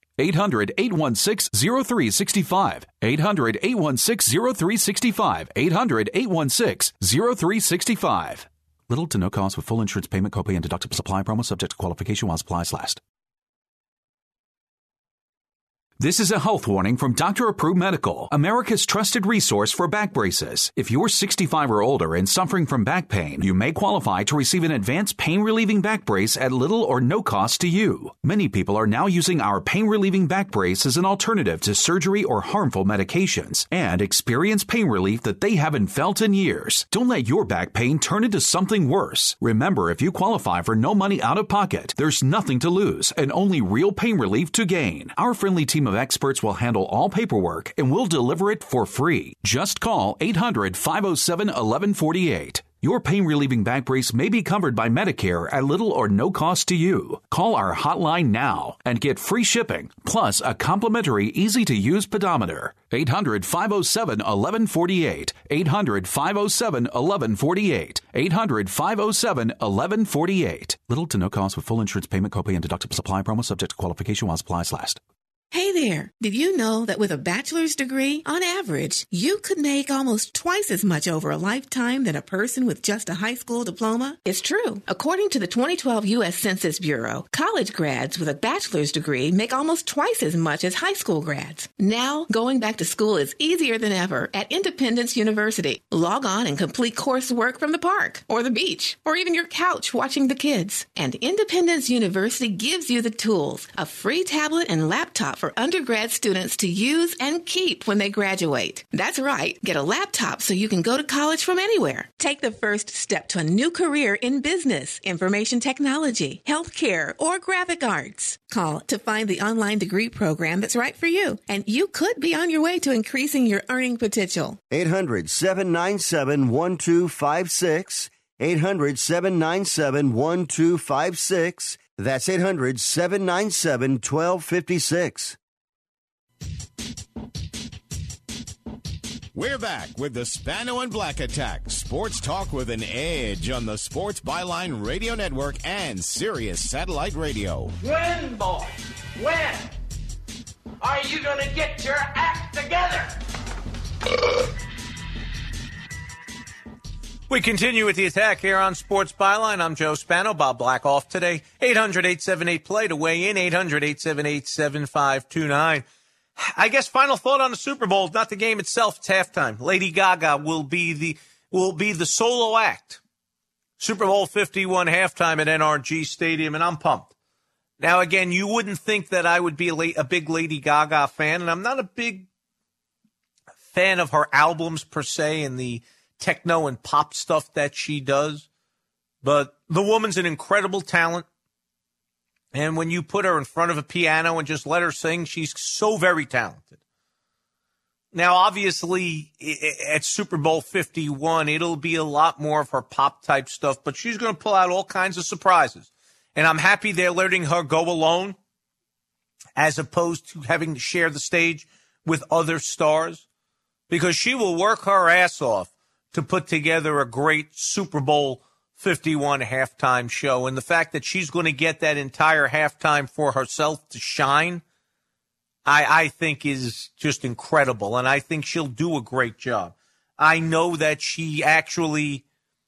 800-816-0365. 800-816-0365. 800-816-0365. Little to no cost with full insurance payment, copay, and deductible supply promo subject to qualification while supplies last. This is a health warning from Dr. Approved Medical, America's trusted resource for back braces. If you're 65 or older and suffering from back pain, you may qualify to receive an advanced pain-relieving back brace at little or no cost to you. Many people are now using our pain-relieving back brace as an alternative to surgery or harmful medications and experience pain relief that they haven't felt in years. Don't let your back pain turn into something worse. Remember, if you qualify for no money out of pocket, there's nothing to lose and only real pain relief to gain. Our friendly team of experts will handle all paperwork and will deliver it for free. Just call 800-507-1148. Your pain-relieving back brace may be covered by Medicare at little or no cost to you. Call our hotline now and get free shipping, plus a complimentary easy-to-use pedometer. 800-507-1148. 800-507-1148. 800-507-1148. Little to no cost with full insurance payment, copay, and deductible supply promo subject to qualification while supplies last. Hey there, did you know that with a bachelor's degree, on average, you could make almost twice as much over a lifetime than a person with just a high school diploma? It's true. According to the 2012 U.S. Census Bureau, college grads with a bachelor's degree make almost twice as much as high school grads. Now, going back to school is easier than ever at Independence University. Log on and complete coursework from the park, or the beach, or even your couch watching the kids. And Independence University gives you the tools, a free tablet and laptop for undergrad students to use and keep when they graduate. That's right. Get a laptop so you can go to college from anywhere. Take the first step to a new career in business, information technology, healthcare, or graphic arts. Call to find the online degree program that's right for you, and you could be on your way to increasing your earning potential. 800-797-1256. 800-797-1256. That's 800-797-1256. We're back with the Spano and Black Attack, sports talk with an edge on the Sports Byline Radio Network and Sirius Satellite Radio. When, boy, when are you going to get your act together? We continue with the attack here on Sports Byline. I'm Joe Spano. Bob Black off today. 800-878-PLAY to weigh in. 800-878-7529. I guess final thought on the Super Bowl, not the game itself. It's halftime. Lady Gaga will be the solo act. Super Bowl 51 halftime at NRG Stadium, and I'm pumped. Now, again, you wouldn't think that I would be a big Lady Gaga fan, and I'm not a big fan of her albums per se and the techno and pop stuff that she does. But the woman's an incredible talent. And when you put her in front of a piano and just let her sing, she's so very talented. Now, obviously, at Super Bowl 51, it'll be a lot more of her pop-type stuff, but she's going to pull out all kinds of surprises. And I'm happy they're letting her go alone as opposed to having to share the stage with other stars, because she will work her ass off to put together a great Super Bowl 51 halftime show. And the fact that she's going to get that entire halftime for herself to shine, I think is just incredible. And I think she'll do a great job. I know that she actually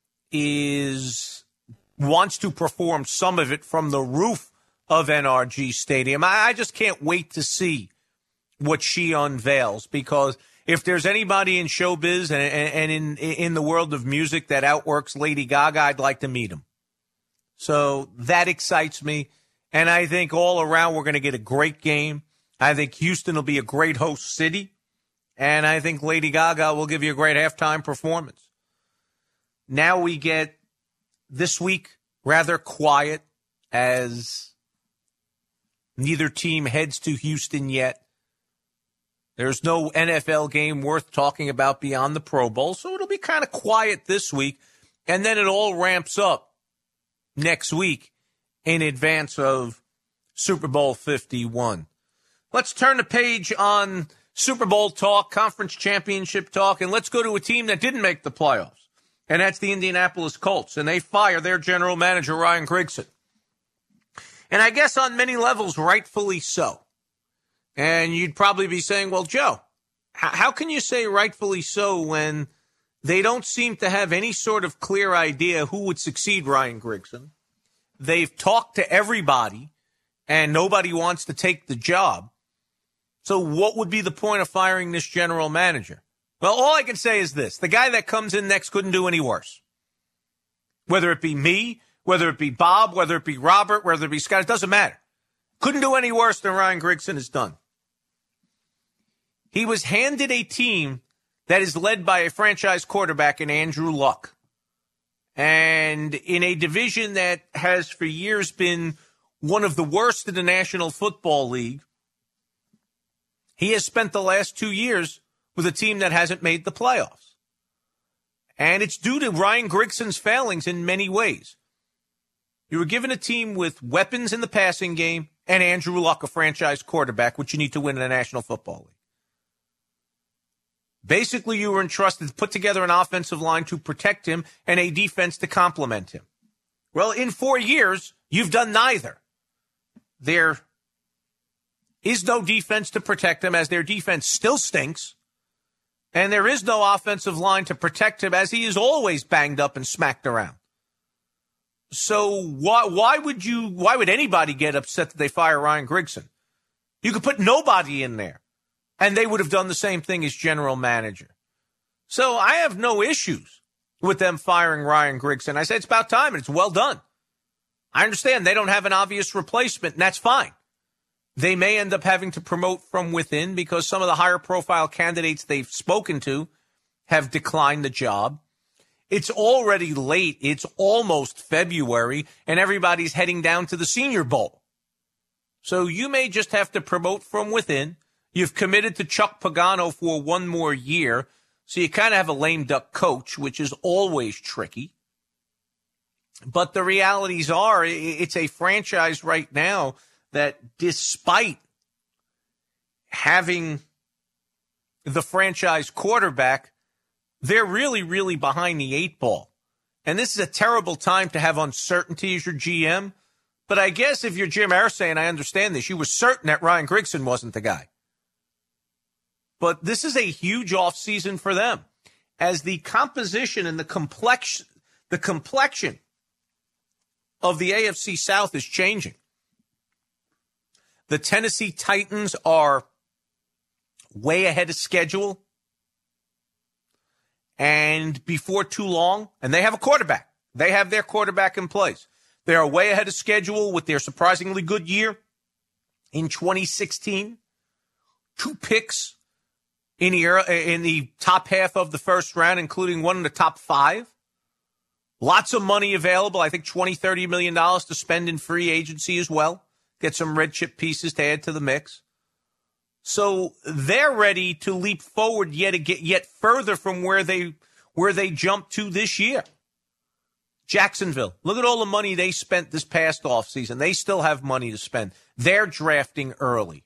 wants to perform some of it from the roof of NRG Stadium. I just can't wait to see what she unveils, because if there's anybody in showbiz and in the world of music that outworks Lady Gaga, I'd like to meet him. So that excites me. And I think all around we're going to get a great game. I think Houston will be a great host city. And I think Lady Gaga will give you a great halftime performance. Now we get this week rather quiet as neither team heads to Houston yet. There's no NFL game worth talking about beyond the Pro Bowl, so it'll be kind of quiet this week. And then it all ramps up next week in advance of Super Bowl 51. Let's turn the page on Super Bowl talk, conference championship talk, and let's go to a team that didn't make the playoffs, and that's the Indianapolis Colts. And they fire their general manager, Ryan Grigson. And I guess on many levels, rightfully so. And you'd probably be saying, well, Joe, how can you say rightfully so when they don't seem to have any sort of clear idea who would succeed Ryan Grigson? They've talked to everybody, and nobody wants to take the job. So what would be the point of firing this general manager? Well, all I can say is this. The guy that comes in next couldn't do any worse. Whether it be me, whether it be Bob, whether it be Robert, whether it be Scott, it doesn't matter. Couldn't do any worse than Ryan Grigson has done. He was handed a team that is led by a franchise quarterback in Andrew Luck. And in a division that has for years been one of the worst in the National Football League, he has spent the last 2 years with a team that hasn't made the playoffs. And it's due to Ryan Grigson's failings in many ways. You were given a team with weapons in the passing game and Andrew Luck, a franchise quarterback, which you need to win in the National Football League. Basically, you were entrusted to put together an offensive line to protect him and a defense to complement him. Well, in 4 years, you've done neither. There is no defense to protect him, as their defense still stinks. And there is no offensive line to protect him, as he is always banged up and smacked around. So why would anybody get upset that they fire Ryan Grigson? You could put nobody in there, and they would have done the same thing as general manager. So I have no issues with them firing Ryan Grigson. I say it's about time, and it's well done. I understand they don't have an obvious replacement, and that's fine. They may end up having to promote from within because some of the higher profile candidates they've spoken to have declined the job. It's already late. It's almost February, and everybody's heading down to the Senior Bowl. So you may just have to promote from within. You've committed to Chuck Pagano for 1 more year, so you kind of have a lame duck coach, which is always tricky. But the realities are, it's a franchise right now that despite having the franchise quarterback, they're really, really behind the 8 ball. And this is a terrible time to have uncertainty as your GM. But I guess if you're Jim Irsay, and I understand this, you were certain that Ryan Grigson wasn't the guy. But this is a huge offseason for them. as the composition and the complexion of the AFC South is changing. The Tennessee Titans are way ahead of schedule. And before too long, and they have a quarterback. They have their quarterback in place. They are way ahead of schedule with their surprisingly good year in 2016. 2 picks in the top half of the first round, including one in the top 5. Lots of money available. I think $20-30 million to spend in free agency as well. Get some red chip pieces to add to the mix. So they're ready to leap forward yet further from where they jumped to this year. Jacksonville, look at all the money they spent this past offseason. They still have money to spend. They're drafting early.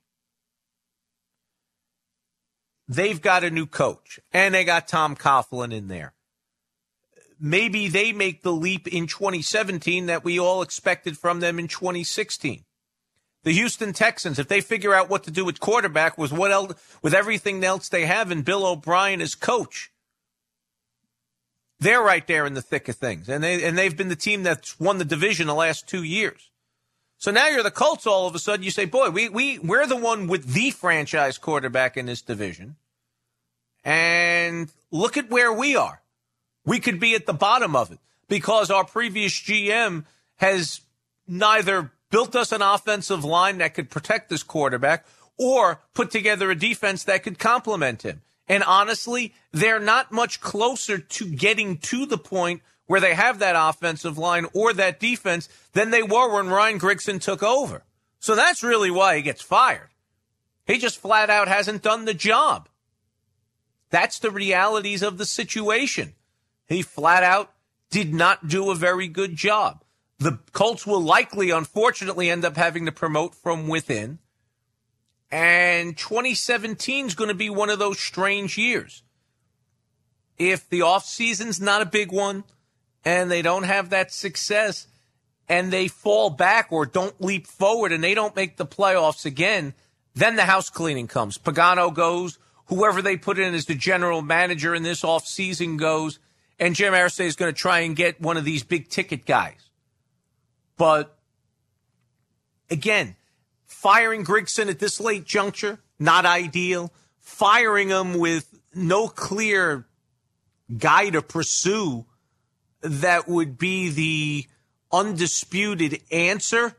They've got a new coach, and they got Tom Coughlin in there. Maybe they make the leap in 2017 that we all expected from them in 2016. The Houston Texans, if they figure out what to do with quarterback with everything else they have and Bill O'Brien as coach, they're right there in the thick of things. And they've been the team that's won the division the last 2 years. So now you're the Colts all of a sudden. You say, boy, we're the one with the franchise quarterback in this division. And look at where we are. We could be at the bottom of it because our previous GM has neither built us an offensive line that could protect this quarterback or put together a defense that could complement him. And honestly, they're not much closer to getting to the point where they have that offensive line or that defense than they were when Ryan Grigson took over. So that's really why he gets fired. He just flat out hasn't done the job. That's the realities of the situation. He flat out did not do a very good job. The Colts will likely, unfortunately, end up having to promote from within. And 2017 is going to be one of those strange years. If the offseason's not a big one and they don't have that success and they fall back or don't leap forward and they don't make the playoffs again, then the house cleaning comes. Pagano goes. Whoever they put in as the general manager in this offseason goes. And Jim Irsay is going to try and get one of these big-ticket guys. But, again, firing Grigson at this late juncture, not ideal. Firing him with no clear guy to pursue that would be the undisputed answer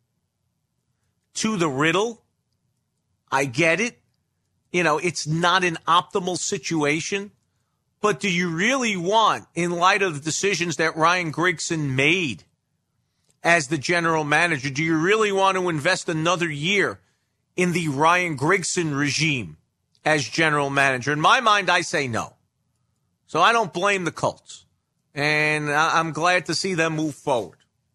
to the riddle. I get it. You know, it's not an optimal situation. But do you really want, in light of the decisions that Ryan Grigson made as the general manager, do you really want to invest another year in the Ryan Grigson regime as general manager? In my mind, I say no. So I don't blame the Colts. And I'm glad to see them move forward.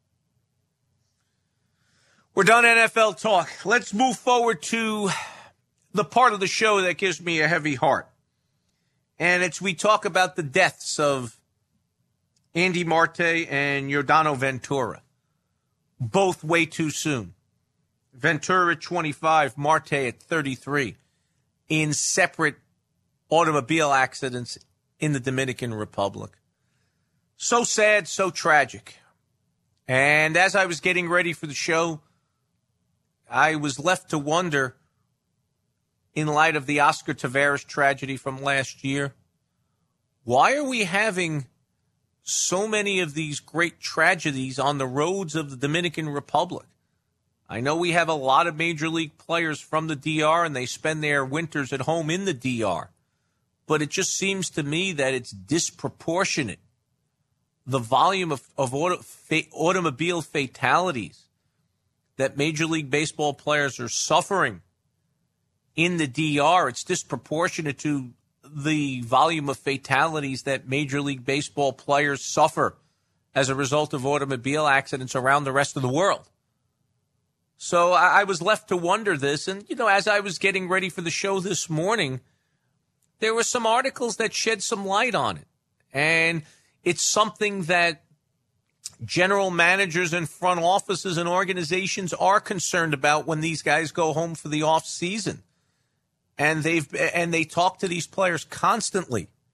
We're done NFL talk. Let's move forward to the part of the show that gives me a heavy heart. And we talk about the deaths of Andy Marte and Yordano Ventura. Both way too soon. Ventura at 25, Marte at 33, in separate automobile accidents in the Dominican Republic. So sad, so tragic. And as I was getting ready for the show, I was left to wonder, in light of the Oscar Taveras tragedy from last year, why are we having so many of these great tragedies on the roads of the Dominican Republic? I know we have a lot of major league players from the DR and they spend their winters at home in the DR. But it just seems to me that it's disproportionate. The volume of automobile fatalities that Major League Baseball players are suffering in the DR, it's disproportionate to the volume of fatalities that Major League Baseball players suffer as a result of automobile accidents around the rest of the world. So I was left to wonder this. And, as I was getting ready for the show this morning, there were some articles that shed some light on it. And it's something that general managers and front offices and organizations are concerned about when these guys go home for the off season. And they talk to these players constantly.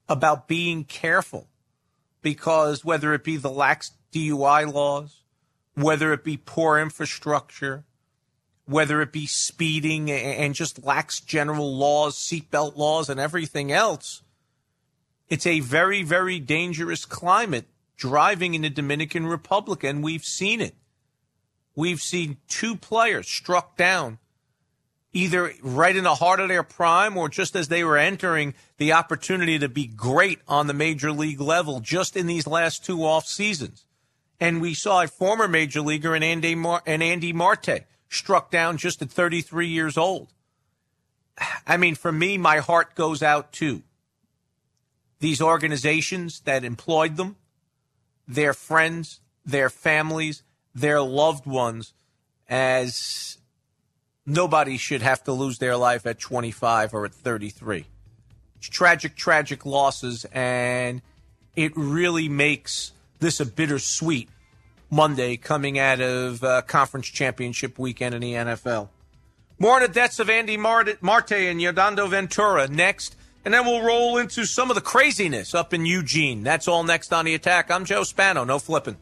about being careful, because whether it be the lax DUI laws, whether it be poor infrastructure, whether it be speeding and just lax general laws, seatbelt laws, and everything else, it's a very, very dangerous climate driving in the Dominican Republic, and we've seen it. We've seen 2 players struck down either right in the heart of their prime or just as they were entering the opportunity to be great on the major league level just in these last 2 off seasons. And we saw a former major leaguer in Andy Marte struck down just at 33 years old. I mean, for me, my heart goes out to these organizations that employed them, their friends, their families, their loved ones, as nobody should have to lose their life at 25 or at 33. It's tragic, tragic losses, and it really makes this a bittersweet Monday coming out of conference championship weekend in the NFL. More on the deaths of Andy Marte and Yordando Ventura next, and then we'll roll into some of the craziness up in Eugene. That's all next on The Attack. I'm Joe Spano. No flipping.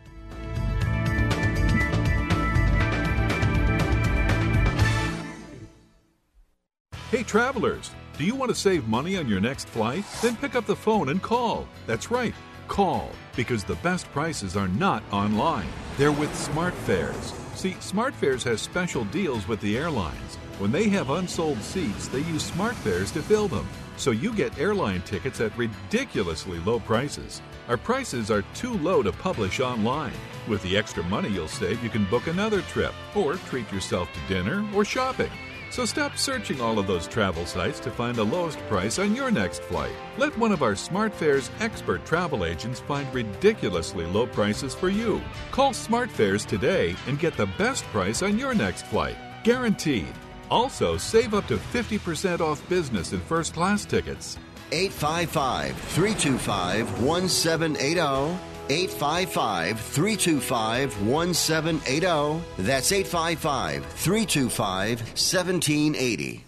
Hey, travelers, do you want to save money on your next flight? Then pick up the phone and call. That's right, call, because the best prices are not online. They're with SmartFares. See, SmartFares has special deals with the airlines. When they have unsold seats, they use SmartFares to fill them. So you get airline tickets at ridiculously low prices. Our prices are too low to publish online. With the extra money you'll save, you can book another trip or treat yourself to dinner or shopping. So stop searching all of those travel sites to find the lowest price on your next flight. Let one of our SmartFares expert travel agents find ridiculously low prices for you. Call SmartFares today and get the best price on your next flight. Guaranteed. Also, save up to 50% off business and first class tickets. 855-325-1780. 855-325-1780. That's 855-325-1780.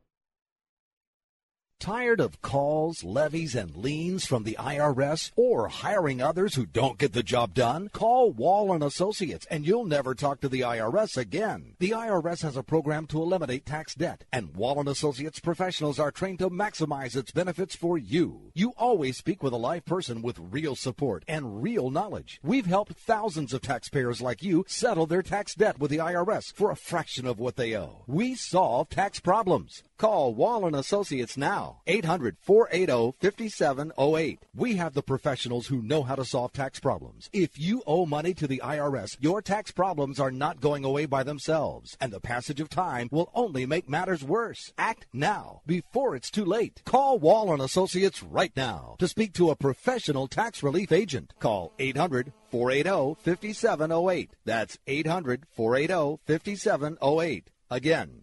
Tired of calls, levies, and liens from the IRS or hiring others who don't get the job done? Call Wall & Associates and you'll never talk to the IRS again. The IRS has a program to eliminate tax debt, and Wall & Associates professionals are trained to maximize its benefits for you. You always speak with a live person with real support and real knowledge. We've helped thousands of taxpayers like you settle their tax debt with the IRS for a fraction of what they owe. We solve tax problems. Call Wall & Associates now, 800-480-5708. We have the professionals who know how to solve tax problems. If you owe money to the IRS, your tax problems are not going away by themselves, and the passage of time will only make matters worse. Act now, before it's too late. Call Wall & Associates right now to speak to a professional tax relief agent. Call 800-480-5708. That's 800-480-5708. Again,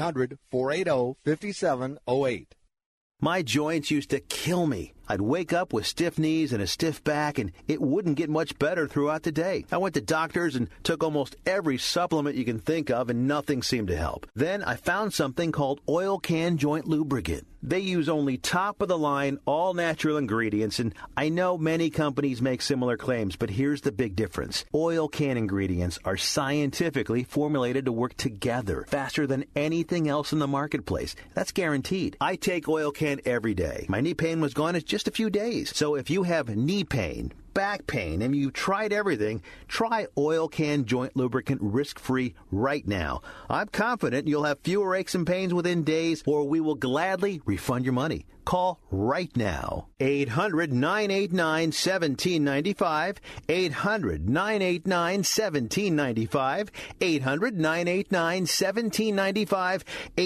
800-480-5708. My joints used to kill me. I'd wake up with stiff knees and a stiff back, and it wouldn't get much better throughout the day. I went to doctors and took almost every supplement you can think of, and nothing seemed to help. Then I found something called Oil Can Joint Lubricant. They use only top-of-the-line, all-natural ingredients, and I know many companies make similar claims, but here's the big difference. Oil Can ingredients are scientifically formulated to work together faster than anything else in the marketplace. That's guaranteed. I take Oil Can every day. My knee pain was gone in just a few days. So if you have knee pain, back pain, and you've tried everything, try Oil Can Joint Lubricant risk-free right now. I'm confident you'll have fewer aches and pains within days, or we will gladly refund your money. Call right now. 800-989-1795. 800-989-1795. 800-989-1795.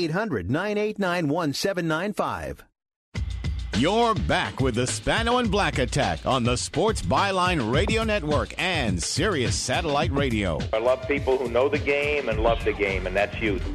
800-989-1795. You're back with the Spano and Black Attack on the Sports Byline Radio Network and Sirius Satellite Radio. I love people who know the game and love the game, and that's you.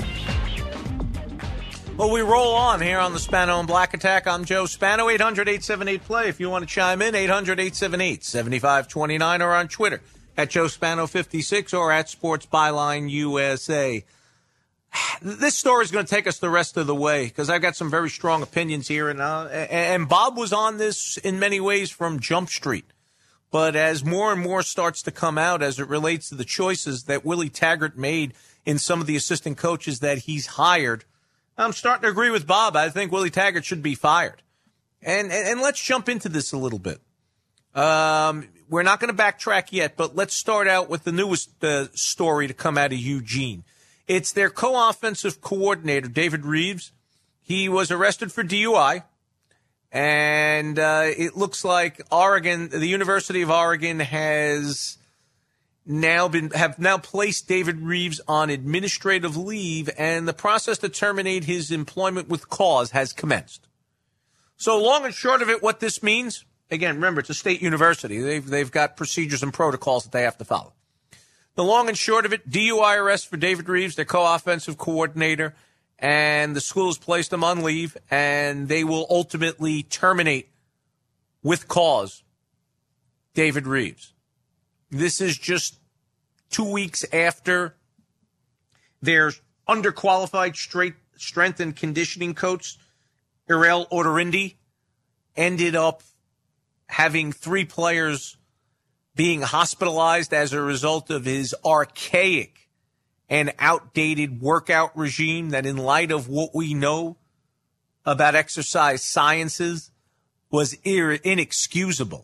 Well, we roll on here on the Spano and Black Attack. I'm Joe Spano, 800-878-PLAY. If you want to chime in, 800-878-7529, or on Twitter at Joe Spano56 or at Sports Byline USA. this story is going to take us the rest of the way because I've got some very strong opinions here. And Bob was on this in many ways from Jump Street. But as more and more starts to come out as it relates to the choices that Willie Taggart made in some of the assistant coaches that he's hired, I'm starting to agree with Bob. I think Willie Taggart should be fired. And let's jump into this a little bit. We're not going to backtrack yet, but let's start out with the newest story to come out of Eugene. It's their co-offensive coordinator, David Reeves. He was arrested for DUI. And it looks like Oregon, the University of Oregon, have now placed David Reeves on administrative leave, and the process to terminate his employment with cause has commenced. So, long and short of it, what this means, again, remember it's a state university; they've got procedures and protocols that they have to follow. The long and short of it: DUI arrest for David Reeves, their co-offensive coordinator. And the school has placed them on leave, and they will ultimately terminate with cause David Reeves. This is just 2 weeks after their underqualified strength and conditioning coach, Irel Oderinde, ended up having 3 players being hospitalized as a result of his archaic and outdated workout regime that, in light of what we know about exercise sciences, was inexcusable.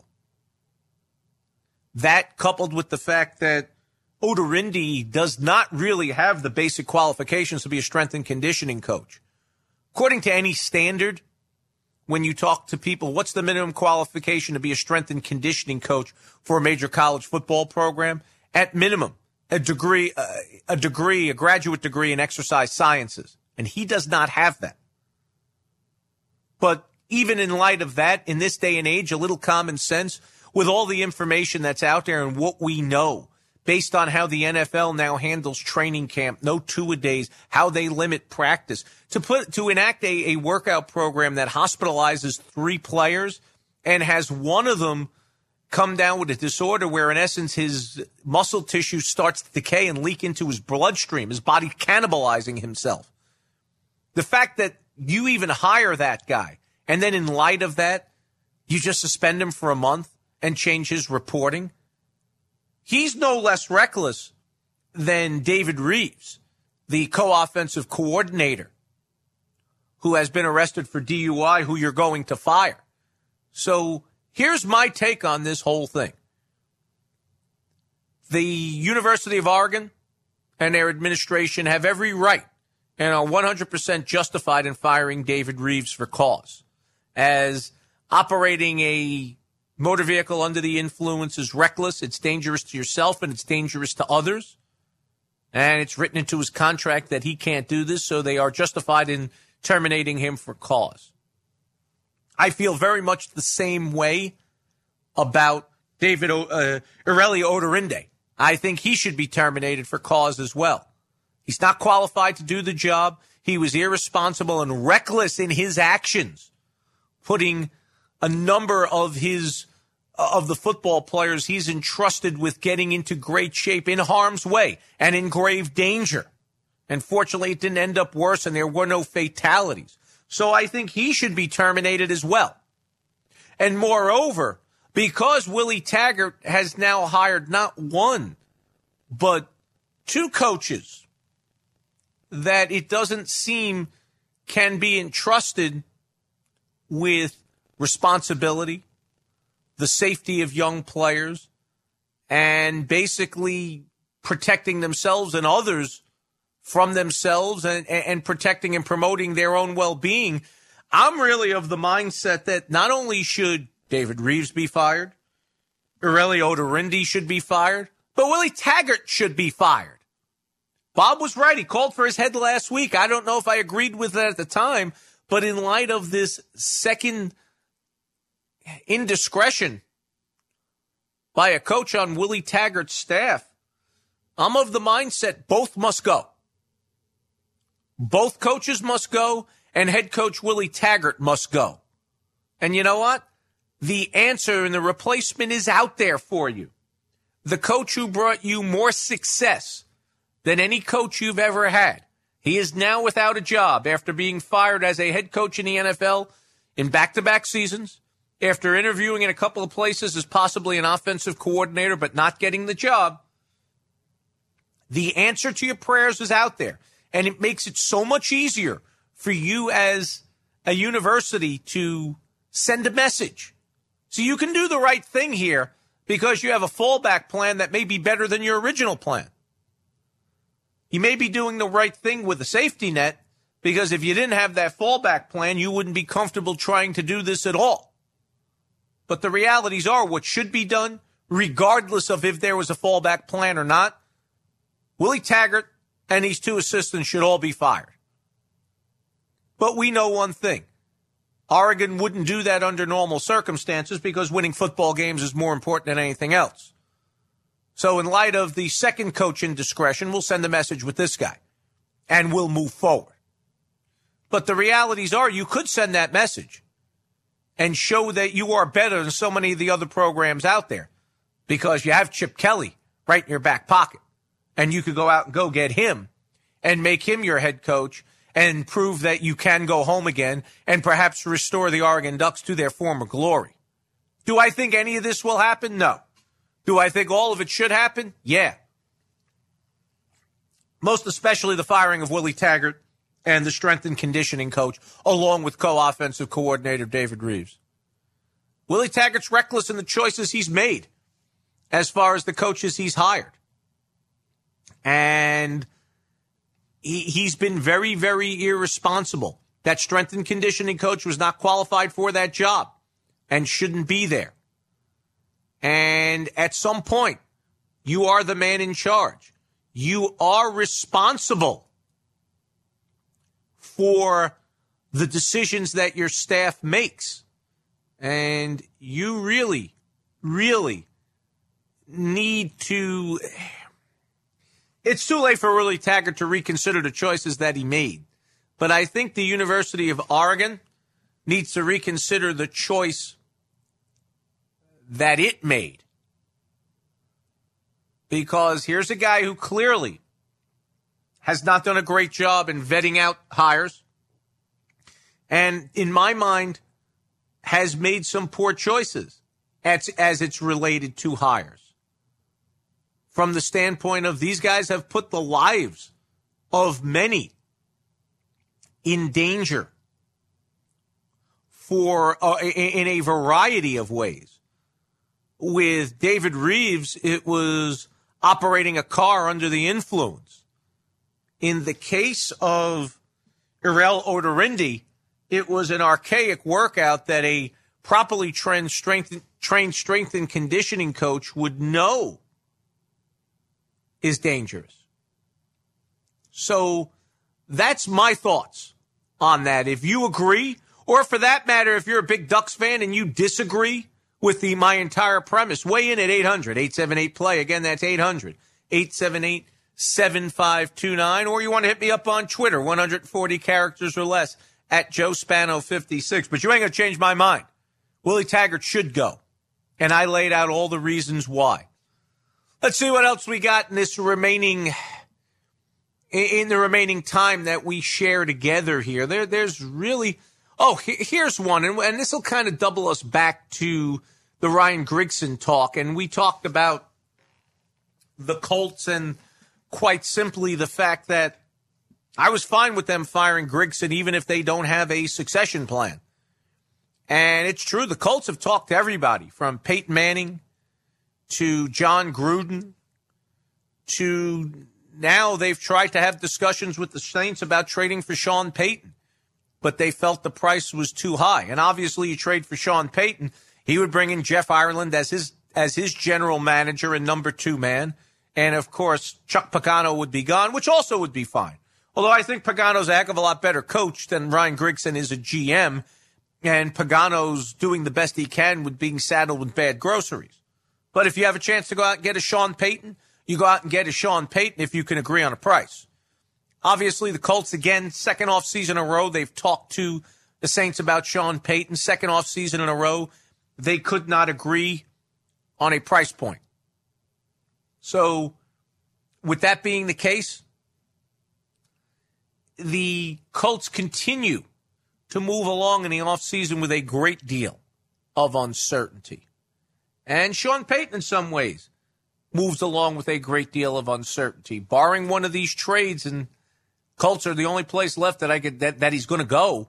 That, coupled with the fact that Oderinde does not really have the basic qualifications to be a strength and conditioning coach. According to any standard, when you talk to people, what's the minimum qualification to be a strength and conditioning coach for a major college football program? At minimum, a graduate degree in exercise sciences. And he does not have that. But even in light of that, in this day and age, a little common sense, with all the information that's out there and what we know, based on how the NFL now handles training camp, no two-a-days, how they limit practice, to enact a workout program that hospitalizes 3 players and has one of them come down with a disorder where, in essence, his muscle tissue starts to decay and leak into his bloodstream, his body cannibalizing himself. The fact that you even hire that guy, and then in light of that, you just suspend him for a month and change his reporting, he's no less reckless than David Reeves, the co-offensive coordinator, who has been arrested for DUI, who you're going to fire. So here's my take on this whole thing. The University of Oregon and their administration have every right and are 100% justified in firing David Reeves for cause, as operating a motor vehicle under the influence is reckless, it's dangerous to yourself, and it's dangerous to others. And it's written into his contract that he can't do this, so they are justified in terminating him for cause. I feel very much the same way about Irel Oderinde. I think he should be terminated for cause as well. He's not qualified to do the job. He was irresponsible and reckless in his actions, putting a number of the football players he's entrusted with getting into great shape in harm's way and in grave danger. And fortunately, it didn't end up worse and there were no fatalities. So I think he should be terminated as well. And moreover, because Willie Taggart has now hired not 1, but 2 coaches that it doesn't seem can be entrusted with responsibility, the safety of young players, and basically protecting themselves and others from themselves and protecting and promoting their own well-being, I'm really of the mindset that not only should David Reeves be fired, Irel Oderinde should be fired, but Willie Taggart should be fired. Bob was right. He called for his head last week. I don't know if I agreed with that at the time, but in light of this second indiscretion by a coach on Willie Taggart's staff, I'm of the mindset both must go. Both coaches must go, and head coach Willie Taggart must go. And you know what? The answer and the replacement is out there for you. The coach who brought you more success than any coach you've ever had. He is now without a job after being fired as a head coach in the NFL in back-to-back seasons, after interviewing in a couple of places as possibly an offensive coordinator but not getting the job. The answer to your prayers is out there, and it makes it so much easier for you as a university to send a message. So you can do the right thing here because you have a fallback plan that may be better than your original plan. You may be doing the right thing with a safety net because if you didn't have that fallback plan, you wouldn't be comfortable trying to do this at all. But the realities are what should be done, regardless of if there was a fallback plan or not. Willie Taggart and these two assistants should all be fired. But we know one thing. Oregon wouldn't do that under normal circumstances because winning football games is more important than anything else. So in light of the second coach indiscretion, we'll send a message with this guy and we'll move forward. But the realities are you could send that message and show that you are better than so many of the other programs out there because you have Chip Kelly right in your back pocket. And you could go out and go get him and make him your head coach and prove that you can go home again and perhaps restore the Oregon Ducks to their former glory. Do I think any of this will happen? No. Do I think all of it should happen? Yeah. Most especially the firing of Willie Taggart and the strength and conditioning coach, along with co-offensive coordinator David Reeves. Willie Taggart's reckless in the choices he's made as far as the coaches he's hired. And he's been very, very irresponsible. That strength and conditioning coach was not qualified for that job and shouldn't be there. And at some point, you are the man in charge. You are responsible for the decisions that your staff makes. And you really, really need to... It's too late for Willie Taggart to reconsider the choices that he made. But I think the University of Oregon needs to reconsider the choice that it made. Because here's a guy who clearly has not done a great job in vetting out hires. And in my mind, has made some poor choices as it's related to hires. From the standpoint of these guys have put the lives of many in danger in a variety of ways. With David Reeves, it was operating a car under the influence. In the case of Irel Odorindi, it was an archaic workout that a properly trained strength and conditioning coach would know is dangerous. So that's my thoughts on that. If you agree, or for that matter, if you're a big Ducks fan and you disagree with my entire premise, weigh in at 800-878-PLAY. Again, that's 800-878-7529. Or you want to hit me up on Twitter, 140 characters or less, at Joe Spano 56. But you ain't going to change my mind. Willie Taggart should go. And I laid out all the reasons why. Let's see what else we got in the remaining time that we share together here. There's really, here's one, and this will kind of double us back to the Ryan Grigson talk. And we talked about the Colts and quite simply the fact that I was fine with them firing Grigson even if they don't have a succession plan. And it's true, the Colts have talked to everybody from Peyton Manning to John Gruden, to now they've tried to have discussions with the Saints about trading for Sean Payton, but they felt the price was too high. And obviously you trade for Sean Payton, he would bring in Jeff Ireland as his general manager and number two man. And of course, Chuck Pagano would be gone, which also would be fine. Although I think Pagano's a heck of a lot better coach than Ryan Grigson is a GM, and Pagano's doing the best he can with being saddled with bad groceries. But if you have a chance to go out and get a Sean Payton, you go out and get a Sean Payton if you can agree on a price. Obviously, the Colts, again, second off season in a row, they've talked to the Saints about Sean Payton. Second off season in a row, they could not agree on a price point. So with that being the case, the Colts continue to move along in the offseason with a great deal of uncertainty. And Sean Payton, in some ways, moves along with a great deal of uncertainty. Barring one of these trades, and Colts are the only place left that he's going to go.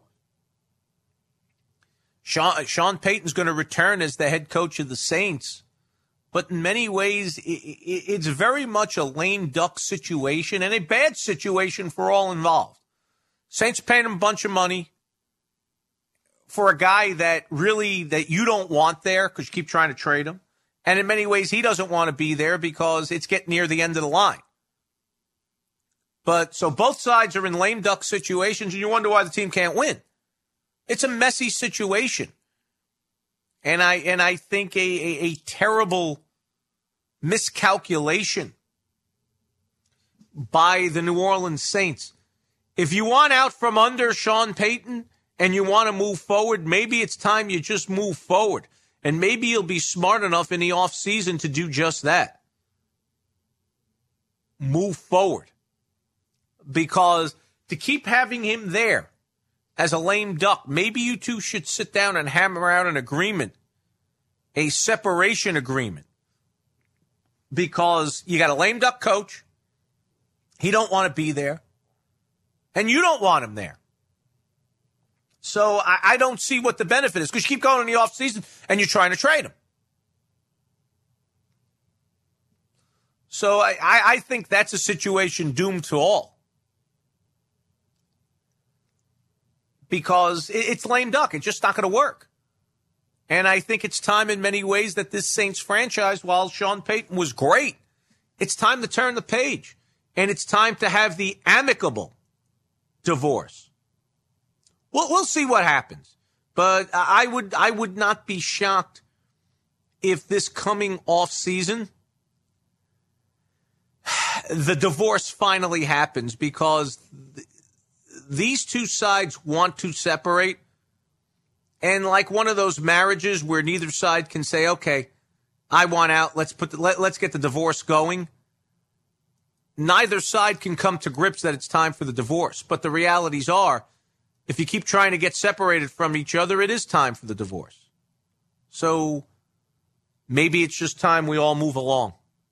Sean Payton's going to return as the head coach of the Saints. But in many ways, it's very much a lame duck situation and a bad situation for all involved. Saints paying him a bunch of money for a guy that you don't want there because you keep trying to trade him. And in many ways, he doesn't want to be there because it's getting near the end of the line. But so both sides are in lame duck situations, and you wonder why the team can't win. It's a messy situation. And I think a terrible miscalculation by the New Orleans Saints. If you want out from under Sean Payton and you want to move forward, maybe it's time you just move forward. And maybe you'll be smart enough in the offseason to do just that. Move forward. Because to keep having him there as a lame duck, maybe you two should sit down and hammer out an agreement, a separation agreement. Because you got a lame duck coach, he don't want to be there, and you don't want him there. So I don't see what the benefit is, because you keep going in the offseason and you're trying to trade him. So I think that's a situation doomed to all. Because it's lame duck. It's just not going to work. And I think it's time in many ways that this Saints franchise, while Sean Payton was great, it's time to turn the page. And it's time to have the amicable divorce. We'll see what happens. But I would not be shocked if this coming off season the divorce finally happens, because these two sides want to separate. And like one of those marriages where neither side can say, okay, I want out, let's get the divorce going. Neither side can come to grips that it's time for the divorce. But the realities are, if you keep trying to get separated from each other, it is time for the divorce. So maybe it's just time we all move along.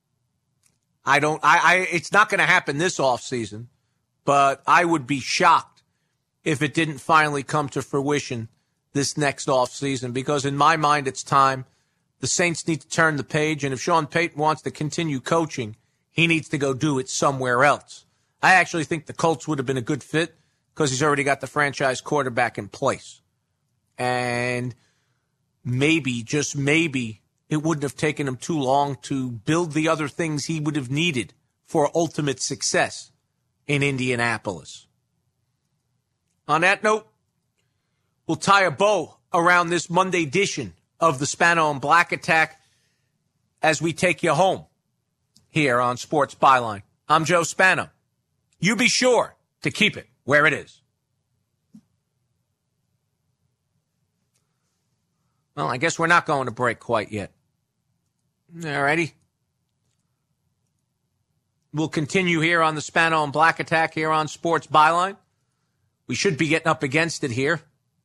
It's not going to happen this offseason, but I would be shocked if it didn't finally come to fruition this next offseason, because in my mind, it's time. The Saints need to turn the page, and if Sean Payton wants to continue coaching, he needs to go do it somewhere else. I actually think the Colts would have been a good fit because he's already got the franchise quarterback in place. And maybe, just maybe, it wouldn't have taken him too long to build the other things he would have needed for ultimate success in Indianapolis. On that note, we'll tie a bow around this Monday edition of the Spano and Black Attack as we take you home here on Sports Byline. I'm Joe Spano. You be sure to keep it where it is. Well, I guess we're not going to break quite yet. All righty. We'll continue here on the Spano and Black Attack here on Sports Byline. We should be getting up against it here.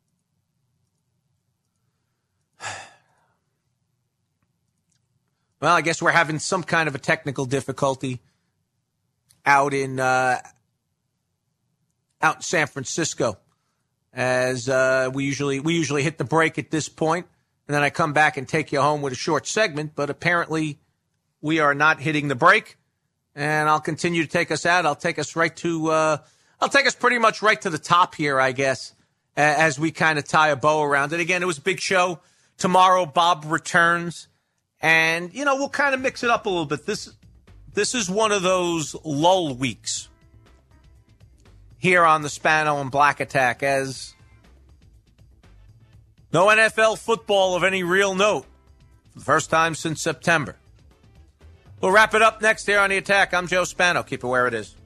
Well, I guess we're having some kind of a technical difficulty out in San Francisco, as we usually hit the break at this point, and then I come back and take you home with a short segment. But apparently, we are not hitting the break, and I'll continue to take us out. I'll take us pretty much right to the top here, I guess, as we kind of tie a bow around it. Again, it was a big show. Tomorrow, Bob returns. And, we'll kind of mix it up a little bit. This is one of those lull weeks here on the Spano and Black Attack, as no NFL football of any real note for the first time since September. We'll wrap it up next here on The Attack. I'm Joe Spano. Keep it where it is.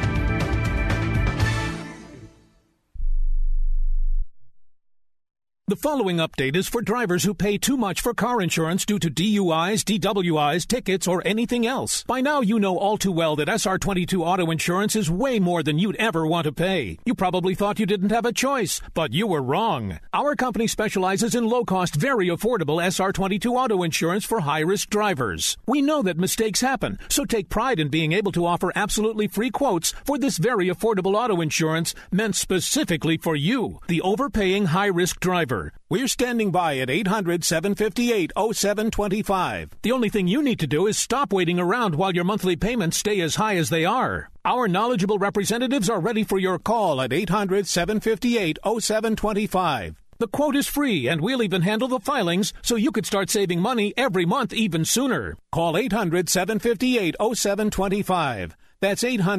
The The following update is for drivers who pay too much for car insurance due to DUIs, DWIs, tickets, or anything else. By now, you know all too well that SR22 auto insurance is way more than you'd ever want to pay. You probably thought you didn't have a choice, but you were wrong. Our company specializes in low-cost, very affordable SR22 auto insurance for high-risk drivers. We know that mistakes happen, so take pride in being able to offer absolutely free quotes for this very affordable auto insurance meant specifically for you, the overpaying high-risk driver. We're standing by at 800-758-0725. The only thing you need to do is stop waiting around while your monthly payments stay as high as they are. Our knowledgeable representatives are ready for your call at 800-758-0725. The quote is free, and we'll even handle the filings so you could start saving money every month even sooner. Call 800-758-0725. That's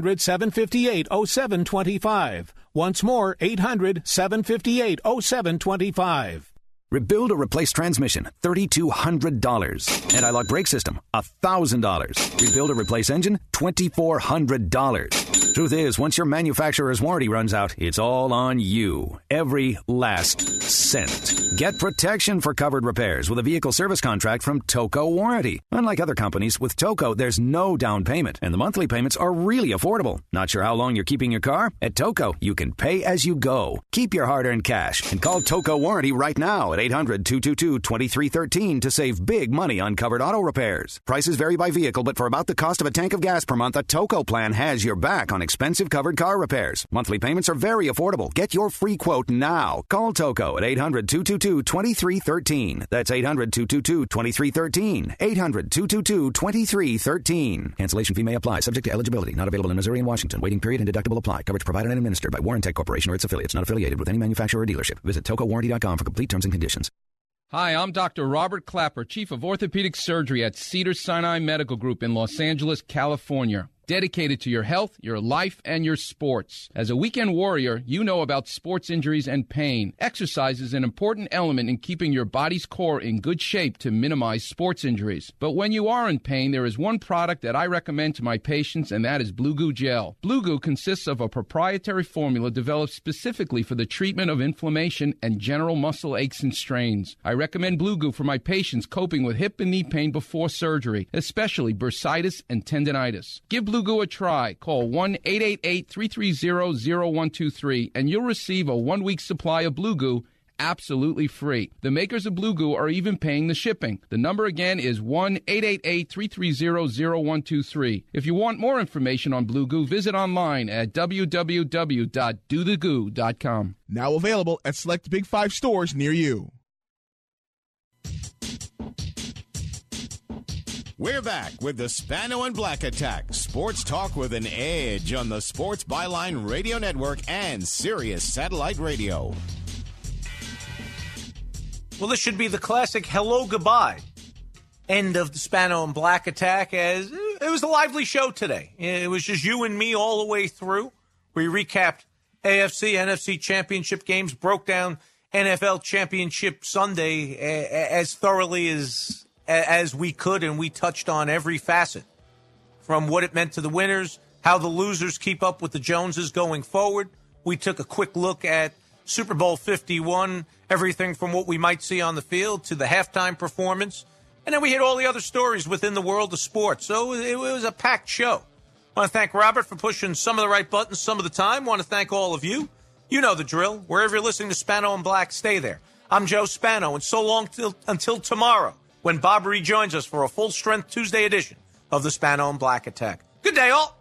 800-758-0725. Once more, 800-758-0725. Rebuild or replace transmission, $3,200. Anti-lock brake system, $1,000. Rebuild or replace engine, $2,400. Truth is, once your manufacturer's warranty runs out, it's all on you. Every last cent. Get protection for covered repairs with a vehicle service contract from Toco Warranty. Unlike other companies, with Toco, there's no down payment, and the monthly payments are really affordable. Not sure how long you're keeping your car? At Toco, you can pay as you go. Keep your hard-earned cash and call Toco Warranty right now at 800-222-2313 to save big money on covered auto repairs. Prices vary by vehicle, but for about the cost of a tank of gas per month, a Toco plan has your back on expensive covered car repairs. Monthly payments are very affordable. Get your free quote now. Call Toco at 800-222-2313. That's 800-222-2313. 800-222-2313. Cancellation fee may apply. Subject to eligibility. Not available in Missouri and Washington. Waiting period and deductible apply. Coverage provided and administered by Warrantech Corporation or its affiliates. Not affiliated with any manufacturer or dealership. Visit TocoWarranty.com for complete terms and conditions. Hi, I'm Dr. Robert Clapper, Chief of Orthopedic Surgery at Cedars-Sinai Medical Group in Los Angeles, California. Dedicated to your health, your life, and your sports. As a weekend warrior, you know about sports injuries and pain. Exercise is an important element in keeping your body's core in good shape to minimize sports injuries. But when you are in pain, there is one product that I recommend to my patients, and that is Blue Goo Gel. Blue Goo consists of a proprietary formula developed specifically for the treatment of inflammation and general muscle aches and strains. I recommend Blue Goo for my patients coping with hip and knee pain before surgery, especially bursitis and tendinitis. Give Blue Goo a try. Call 1-888-330-0123 and you'll receive a 1-week supply of Blue Goo absolutely free. The makers of Blue Goo are even paying the shipping. The number again is 1-888-330-0123. If you want more information on Blue Goo, visit online at www.dothegoo.com. Now available at select Big 5 stores near you. We're back with the Spano and Black Attack. Sports talk with an edge on the Sports Byline Radio Network and Sirius Satellite Radio. Well, this should be the classic hello, goodbye end of the Spano and Black Attack, as it was a lively show today. It was just you and me all the way through. We recapped AFC, NFC championship games, broke down NFL Championship Sunday as thoroughly as we could, and we touched on every facet, from what it meant to the winners, how the losers keep up with the Joneses going forward. We took a quick look at Super Bowl 51, everything from what we might see on the field to the halftime performance, and then we hit all the other stories within the world of sports. So it was a packed show. I want to thank Robert for pushing some of the right buttons some of the time. I want to thank all of you. You know the drill. Wherever you're listening to Spano and Black, stay there. I'm Joe Spano, and so long until tomorrow, when Bob rejoins us for a full-strength Tuesday edition of the Spano and Black Attack. Good day, all.